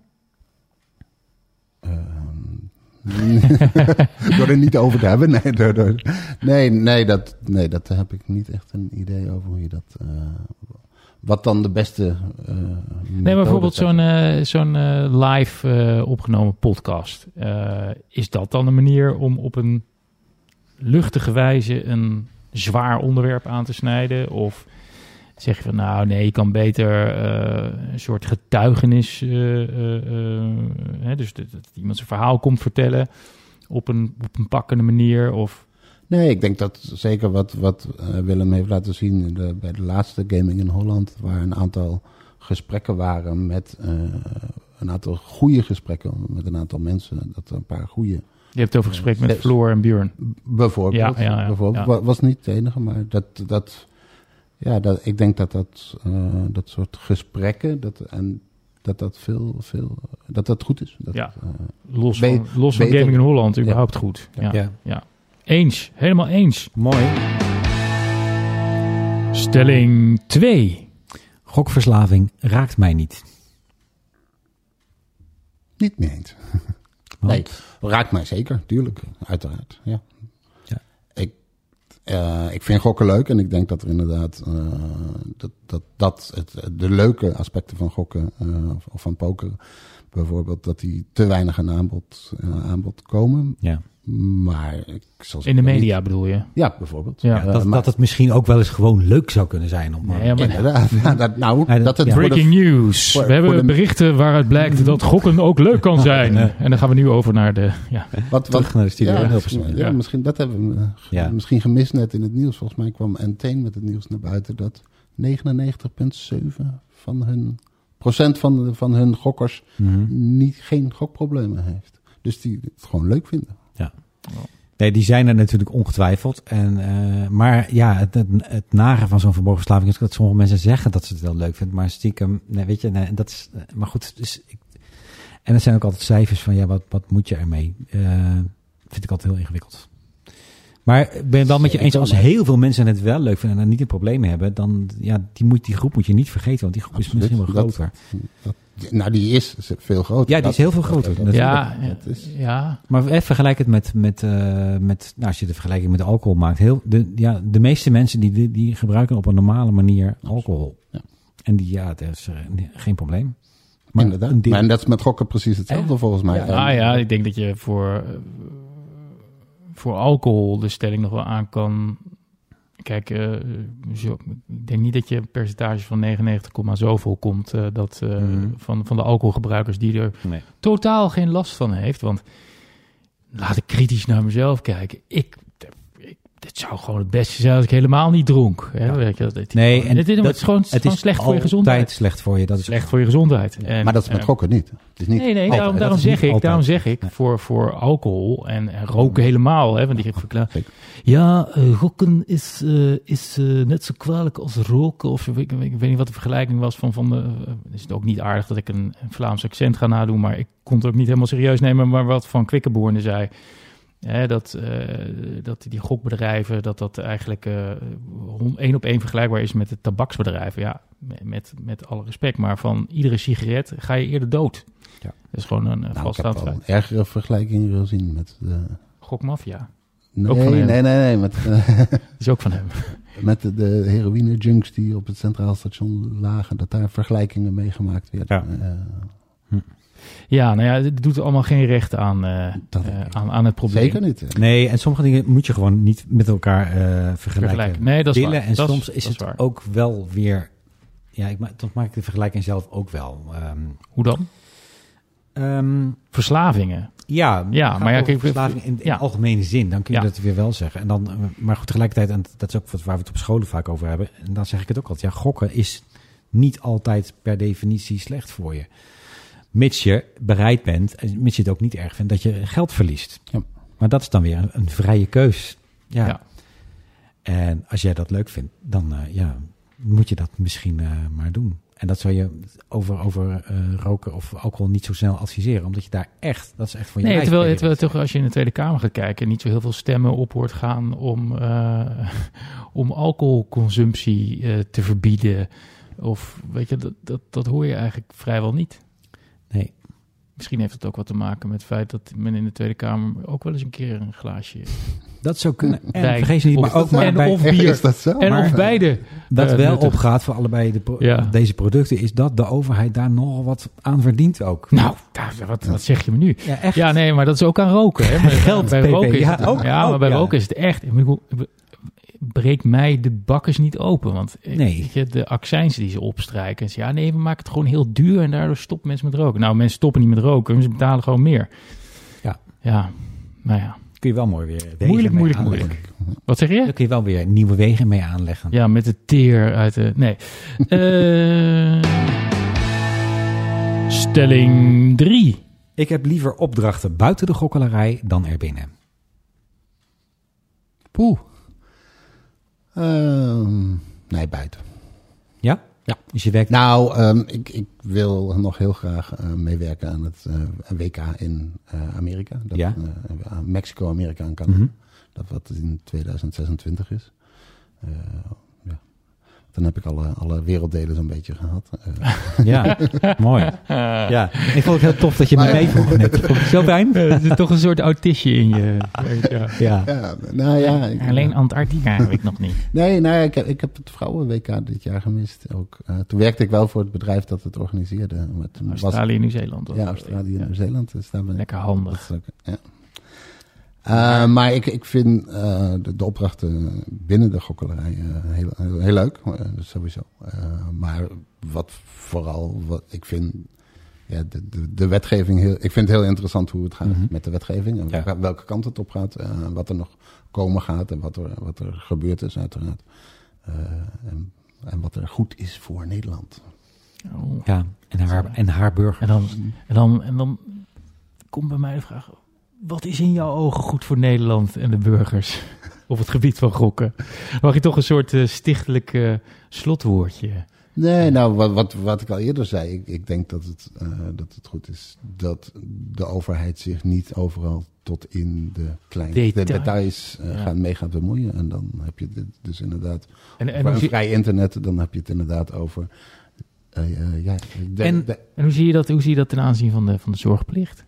Um, door er niet over te hebben. Nee, door, door, nee, nee, dat, nee, dat heb ik niet echt een idee over hoe je dat... Uh, wat dan de beste... Uh, nee, maar bijvoorbeeld zo'n, uh, zo'n uh, live uh, opgenomen podcast. Uh, is dat dan een manier om op een luchtige wijze een zwaar onderwerp aan te snijden? Of zeg je van nou nee, je kan beter uh, een soort getuigenis... Uh, uh, uh, hè, dus dat, dat iemand zijn verhaal komt vertellen op een, op een pakkende manier of... Nee, ik denk dat zeker wat, wat uh, Willem heeft laten zien de, bij de laatste Gaming in Holland, waar een aantal gesprekken waren met uh, een aantal goede gesprekken met een aantal mensen, dat er een paar goede Je hebt het over gesprek met Floor en Björn. Bijvoorbeeld. Ja, ja, ja, bijvoorbeeld. ja. Was niet het enige, maar dat, dat, ja, dat, ik denk dat dat, uh, dat soort gesprekken, dat, en dat dat veel, veel, dat dat goed is. Dat, Ja. uh, Los be- van, los van beter- Gaming in Holland, Ja. überhaupt goed. Ja. Ja. Ja. Eens, helemaal eens. Mooi. Stelling twee. Gokverslaving raakt mij niet. Niet mee eens. Want- Nee, raakt mij zeker, tuurlijk, uiteraard. Ja. Ja. Ik, uh, ik vind gokken leuk en ik denk dat er inderdaad uh, dat, dat, dat het, de leuke aspecten van gokken uh, of van poker bijvoorbeeld, dat die te weinig aan aanbod, uh, aanbod komen. Ja. Maar ik zal In de media bedoel je? Ja, bijvoorbeeld. Ja. Ja, Uh, dat, maar- dat het misschien ook wel eens gewoon leuk zou kunnen zijn. Om, Nee, ja, maar- Inderdaad. Ja, dat, nou, Ja, dat het ja. voor de- Breaking news. voor- We hebben voor de- berichten waaruit blijkt dat gokken ook leuk kan zijn. En dan gaan we nu over naar de... Ja. Wat, Terug naar de studio in ja, Hilversum. ja, Ja. misschien, dat hebben we uh, ge- Ja. misschien gemist net in het nieuws. Volgens mij kwam Entain met het nieuws naar buiten dat negenennegentig komma zeven van hun procent van, de, van hun gokkers Mhm. niet, geen gokproblemen heeft. Dus die het gewoon leuk vinden. Nee, die zijn er natuurlijk ongetwijfeld. En, uh, maar ja, het, het, het nare van zo'n verborgenverslaving is dat sommige mensen zeggen dat ze het wel leuk vinden. Maar stiekem, nee, weet je, nee, dat is, maar goed. Dus ik, en er zijn ook altijd cijfers van, ja, wat, wat moet je ermee? Uh, vind ik altijd heel ingewikkeld. Maar ik ben het wel met je eens, als heel veel mensen het wel leuk vinden en er niet een probleem mee hebben, dan, ja, die, moet, die groep moet je niet vergeten, want die groep Absoluut. is misschien wel Dat- groter. Dat, nou, die is veel groter. Ja, die Dat- is heel veel dat- groter. dat- natuurlijk. Ja, ja, dat is- ja. Maar even vergelijk het met, met, uh, met nou, als je de vergelijking met alcohol maakt. Heel, de, ja, de meeste mensen die, die, die gebruiken op een normale manier alcohol. Ja. En die, ja, dat is uh, nee, geen probleem. Maar Inderdaad. een deel- Maar en dat is met gokken precies hetzelfde Ja. volgens mij. Ja. En- Nou ja, ik denk dat je voor, uh, voor alcohol de stelling nog wel aan kan. Kijk, uh, zo, ik denk niet dat je een percentage van negenennegentig, zoveel komt. Uh, dat, uh, Mhm. van, van de alcoholgebruikers die er Nee. totaal geen last van heeft. Want laat ik kritisch naar mezelf kijken. Ik, ik, dit zou gewoon het beste zijn als ik helemaal niet dronk. Hè? Ja. Weet je, dat, Nee, en het, is, dat- het is gewoon, Het gewoon is slecht voor je altijd gezondheid. slecht voor je. Dat is Slecht voor je gezondheid. En, maar dat is met uh, gokken niet. Het is niet Nee, nee, altijd. daarom, dat daarom, is zeg niet ik, altijd. daarom zeg ik, Ja. voor, voor alcohol en, en roken helemaal, hè, want die verklaart. Zeker. Ja, uh, gokken is, uh, is uh, net zo kwalijk als roken. Of zo. Ik, ik, ik weet niet wat de vergelijking was van, van de, uh, is het ook niet aardig dat ik een, een Vlaams accent ga nadoen, maar ik kon het ook niet helemaal serieus nemen, maar wat Van Quickenborne zei. Hè, dat, uh, dat die gokbedrijven, dat dat eigenlijk uh, één op één vergelijkbaar is met de tabaksbedrijven. Ja, met, met, met alle respect, maar van iedere sigaret ga je eerder dood. Ja. Dat is gewoon een uh, Nou, ik vaststaand heb wel feit. ergere vergelijkingen gezien met de... Gokmafia, Nee, Ook van hem. nee, nee, nee. Met, uh, is ook van hem. met de, de heroïne-junks die op het Centraal Station lagen. Dat daar vergelijkingen mee gemaakt werden. Ja. Uh, Ja, nou ja, het doet allemaal geen recht aan, uh, Dat uh, denk ik. aan, aan het probleem. zeker niet. Nee, en sommige dingen moet je gewoon niet met elkaar uh, vergelijken. Vergelijken. Nee, dat is Dillen. waar. En Dat is- soms is, dat is het waar. ook wel weer... Ja, ik ma- toch maak ik de vergelijking zelf ook wel. Um, Hoe dan? um, Verslavingen. Ja, Ja, gaat maar ja, over kijk, verslaving in, in ja. algemene zin, dan kun je Ja. dat weer wel zeggen. En dan, uh, maar goed, tegelijkertijd, en dat is ook wat waar we het op scholen vaak over hebben, en dan zeg ik het ook altijd, ja, gokken is niet altijd per definitie slecht voor je. Mits je bereid bent, en mits je het ook niet erg vindt, dat je geld verliest. Ja. Maar dat is dan weer een, een vrije keus. Ja. Ja. En als jij dat leuk vindt, dan uh, ja, moet je dat misschien uh, maar doen. En dat zou je over, over uh, roken of alcohol niet zo snel adviseren. Omdat je daar echt, dat is echt voor je Nee, lijf. terwijl, terwijl toch als je in de Tweede Kamer gaat kijken, niet zo heel veel stemmen op hoort gaan om, uh, om alcoholconsumptie uh, te verbieden. Of weet je, dat, dat, dat hoor je eigenlijk vrijwel niet. Nee. Misschien heeft het ook wat te maken met het feit dat men in de Tweede Kamer ook wel eens een keer een glaasje... Dat zou kunnen. En Wijn. vergeet je niet, maar Of- ook maar en bij, of Echt, bier. is dat zo? En Maar- of beide. dat uh, wel nuttig. opgaat voor allebei de pro- Ja. deze producten, is dat de overheid daar nogal wat aan verdient ook. Nou, daar, wat, wat zeg je me nu? Ja, echt. Ja, nee, maar dat is ook aan roken. Hè? Maar Geld, bij P P, roken is ja, het, ook- ja, ook, maar bij ja. roken is het echt... Ik bedoel, breek mij de bakkers niet open. Want eh, Nee. weet je, de accijns die ze opstrijken. En ze, ja, nee, we maken het gewoon heel duur en daardoor stoppen mensen met roken. Nou, mensen stoppen niet met roken, ze betalen gewoon meer. Ja. Ja, nou ja. Kun je wel mooi weer wegen Moeilijk, mee moeilijk, aanleggen. moeilijk. Wat zeg je? Daar kun je wel weer nieuwe wegen mee aanleggen. Ja, met de teer uit de... Nee. Eh, stelling drie. Ik heb liever opdrachten buiten de gokkelarij dan erbinnen. Poeh. Uh, nee, buiten. Ja? Ja. Dus je werkt... Nou, um, ik, ik wil nog heel graag uh, meewerken aan het uh, W K in uh, Amerika. Dat, Ja. Uh, Mexico, Amerika en Canada. Mm-hmm. Dat wat in tweeduizend zesentwintig is. Uh, ja. Dan heb ik alle, alle werelddelen zo'n beetje gehad. Uh, Ja, mooi. Ja, ik vond het heel tof dat je me Maar- meevroeg net. Vond je zo fijn? Er zit toch een soort autistje in je. Ja. Ja. ja, nou ja. Ik, Alleen Antarctica heb ik nog niet. Nee, nou, ik, heb, ik heb het vrouwen-W K dit jaar gemist. Ook, uh, toen werkte ik wel voor het bedrijf dat het organiseerde. Maar toen was- Australië en Nieuw-Zeeland. Ja, Australië en Ja. Nieuw-Zeeland. Dus daar ben ik- Lekker handig. dat is ook- ja. Uh, maar ik, ik vind uh, de, de opdrachten binnen de gokkelarij uh, heel, heel, heel leuk, uh, sowieso. Uh, maar wat vooral, wat ik vind, ja, de, de, de wetgeving, heel, ik vind het heel interessant hoe het gaat Mm-hmm. met de wetgeving. En Ja. welke, welke kant het op gaat, uh, wat er nog komen gaat en wat er, wat er gebeurd is uiteraard. Uh, en, en wat er goed is voor Nederland. Oh. Ja, en haar, en haar burger. En dan, en, dan, en dan komt bij mij de vraag... Wat is in jouw ogen goed voor Nederland en de burgers op het gebied van gokken? Mag je toch een soort uh, stichtelijk uh, slotwoordje? Nee, nou, wat, wat, wat ik al eerder zei, ik, ik denk dat het, uh, dat het goed is dat de overheid zich niet overal tot in de kleine Detail. de details uh, Ja. gaan, mee gaat bemoeien. En dan heb je dit dus inderdaad, En, en, voor hoe, een zie, vrij internet, dan heb je het inderdaad over... Uh, uh, ja, de, En- de- en hoe zie je dat, hoe zie je dat ten aanzien van de, van de zorgplicht?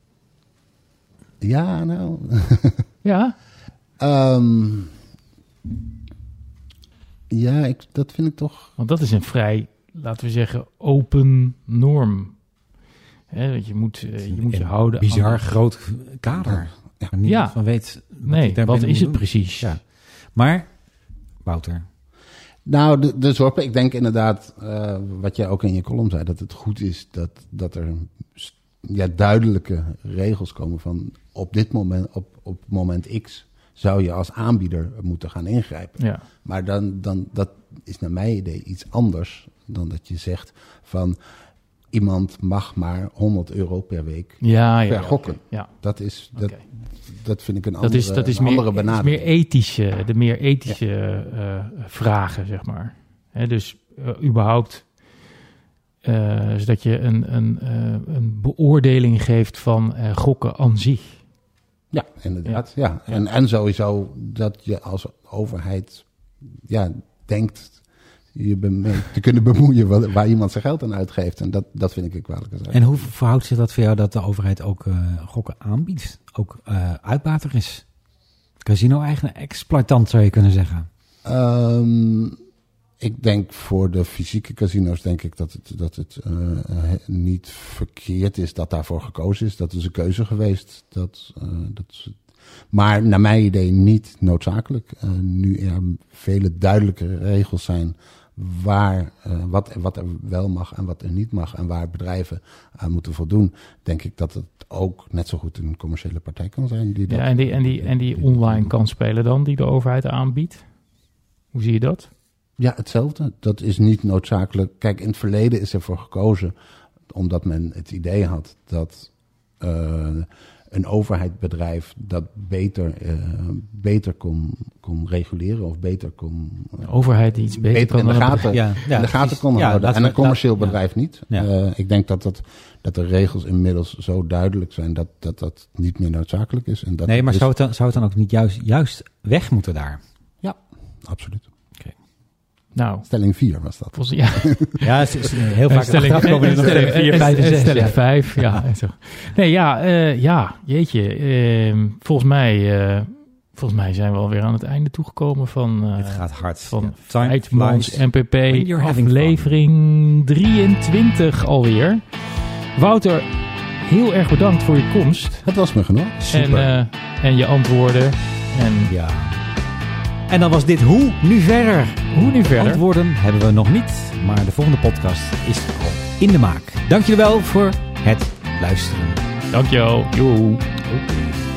ja, nou... Ja? um, ja, ik, dat vind ik toch... Want dat is een vrij, laten we zeggen, open norm. Hè, dat je moet, uh, je moet je Een houden bizar aan... groot kader. Ja. Waar niemand Ja. van weet wat Nee, ik daar wat binnen is moet het doen. precies? Ja. Maar, Wouter, Nou, de, de zorg, ik denk inderdaad, uh, wat jij ook in je column zei, dat het goed is dat, dat er ja, duidelijke regels komen van op dit moment, op, op moment X, zou je als aanbieder moeten gaan ingrijpen. Ja. Maar dan, dan, dat is naar mijn idee iets anders dan dat je zegt van iemand mag maar honderd euro per week Ja, ja, per ja, gokken. oké. Ja, Dat, is, dat, oké. dat vind ik een Dat andere, is, dat is een meer, andere het is benadering. meer ethische, de meer ethische uh, vragen, zeg maar. Hè, dus uh, überhaupt, uh, zodat je een, een, uh, een beoordeling geeft van uh, gokken aan zich. Ja, inderdaad. Ja. Ja. En, en sowieso dat je als overheid ja, denkt je mee te kunnen bemoeien waar, waar iemand zijn geld aan uitgeeft. En dat, dat vind ik een kwalijke zaak. en hoe verhoudt zich dat voor jou dat de overheid ook uh, gokken aanbiedt? Ook uh, uitbater is? Casino-eigenaar, exploitant zou je kunnen zeggen. Um, ik denk voor de fysieke casino's denk ik dat het, dat het uh, niet verkeerd is dat daarvoor gekozen is. Dat is een keuze geweest. Dat, uh, dat, maar naar mijn idee niet noodzakelijk. Uh, nu er vele duidelijke regels zijn waar, uh, wat, wat er wel mag en wat er niet mag. En waar bedrijven aan moeten voldoen. Denk ik dat het ook net zo goed een commerciële partij kan zijn. Die dat, Ja, en die, en die, en die online kan spelen dan, die de overheid aanbiedt? Hoe zie je dat? Ja, hetzelfde. Dat is niet noodzakelijk. Kijk, in het verleden is ervoor gekozen omdat men het idee had dat uh, een overheidsbedrijf dat beter, uh, beter kon, kon reguleren of beter kon... Uh, De overheid die iets beter, beter in kan de dan een gaten, Ja, ja, in de gaten precies. kon Ja, houden. laten En we- een commercieel laat- bedrijf niet. Ja. Uh, ik denk dat, dat, dat de regels inmiddels zo duidelijk zijn dat dat, dat niet meer noodzakelijk is. En dat Nee, het maar is- zou het, dan, zou het dan ook niet juist, juist weg moeten daar? Ja, absoluut. Nou, Stelling vier was dat. volgens, ja. Ja, het is heel vaak stelling, achteraf komen er nog stelling stelling vier, vijf en zes. Stelling Ja. vijf, ja. en zo. Nee, ja, uh, ja, jeetje. Uh, volgens mij, uh, volgens mij zijn we alweer aan het einde toegekomen van, uh, Het gaat hard. van Ja. Time Feitmans flies M P P when you're having aflevering drieëntwintig alweer. Wouter, heel erg bedankt voor je komst. Het was me genoeg. En, uh, en je antwoorden. En Ja. En dan was dit Hoe Nu Verder. hoe nu verder? Antwoorden hebben we nog niet, maar de volgende podcast is al in de maak. Dank jullie wel voor het luisteren. Dankjewel. Joe. Oké.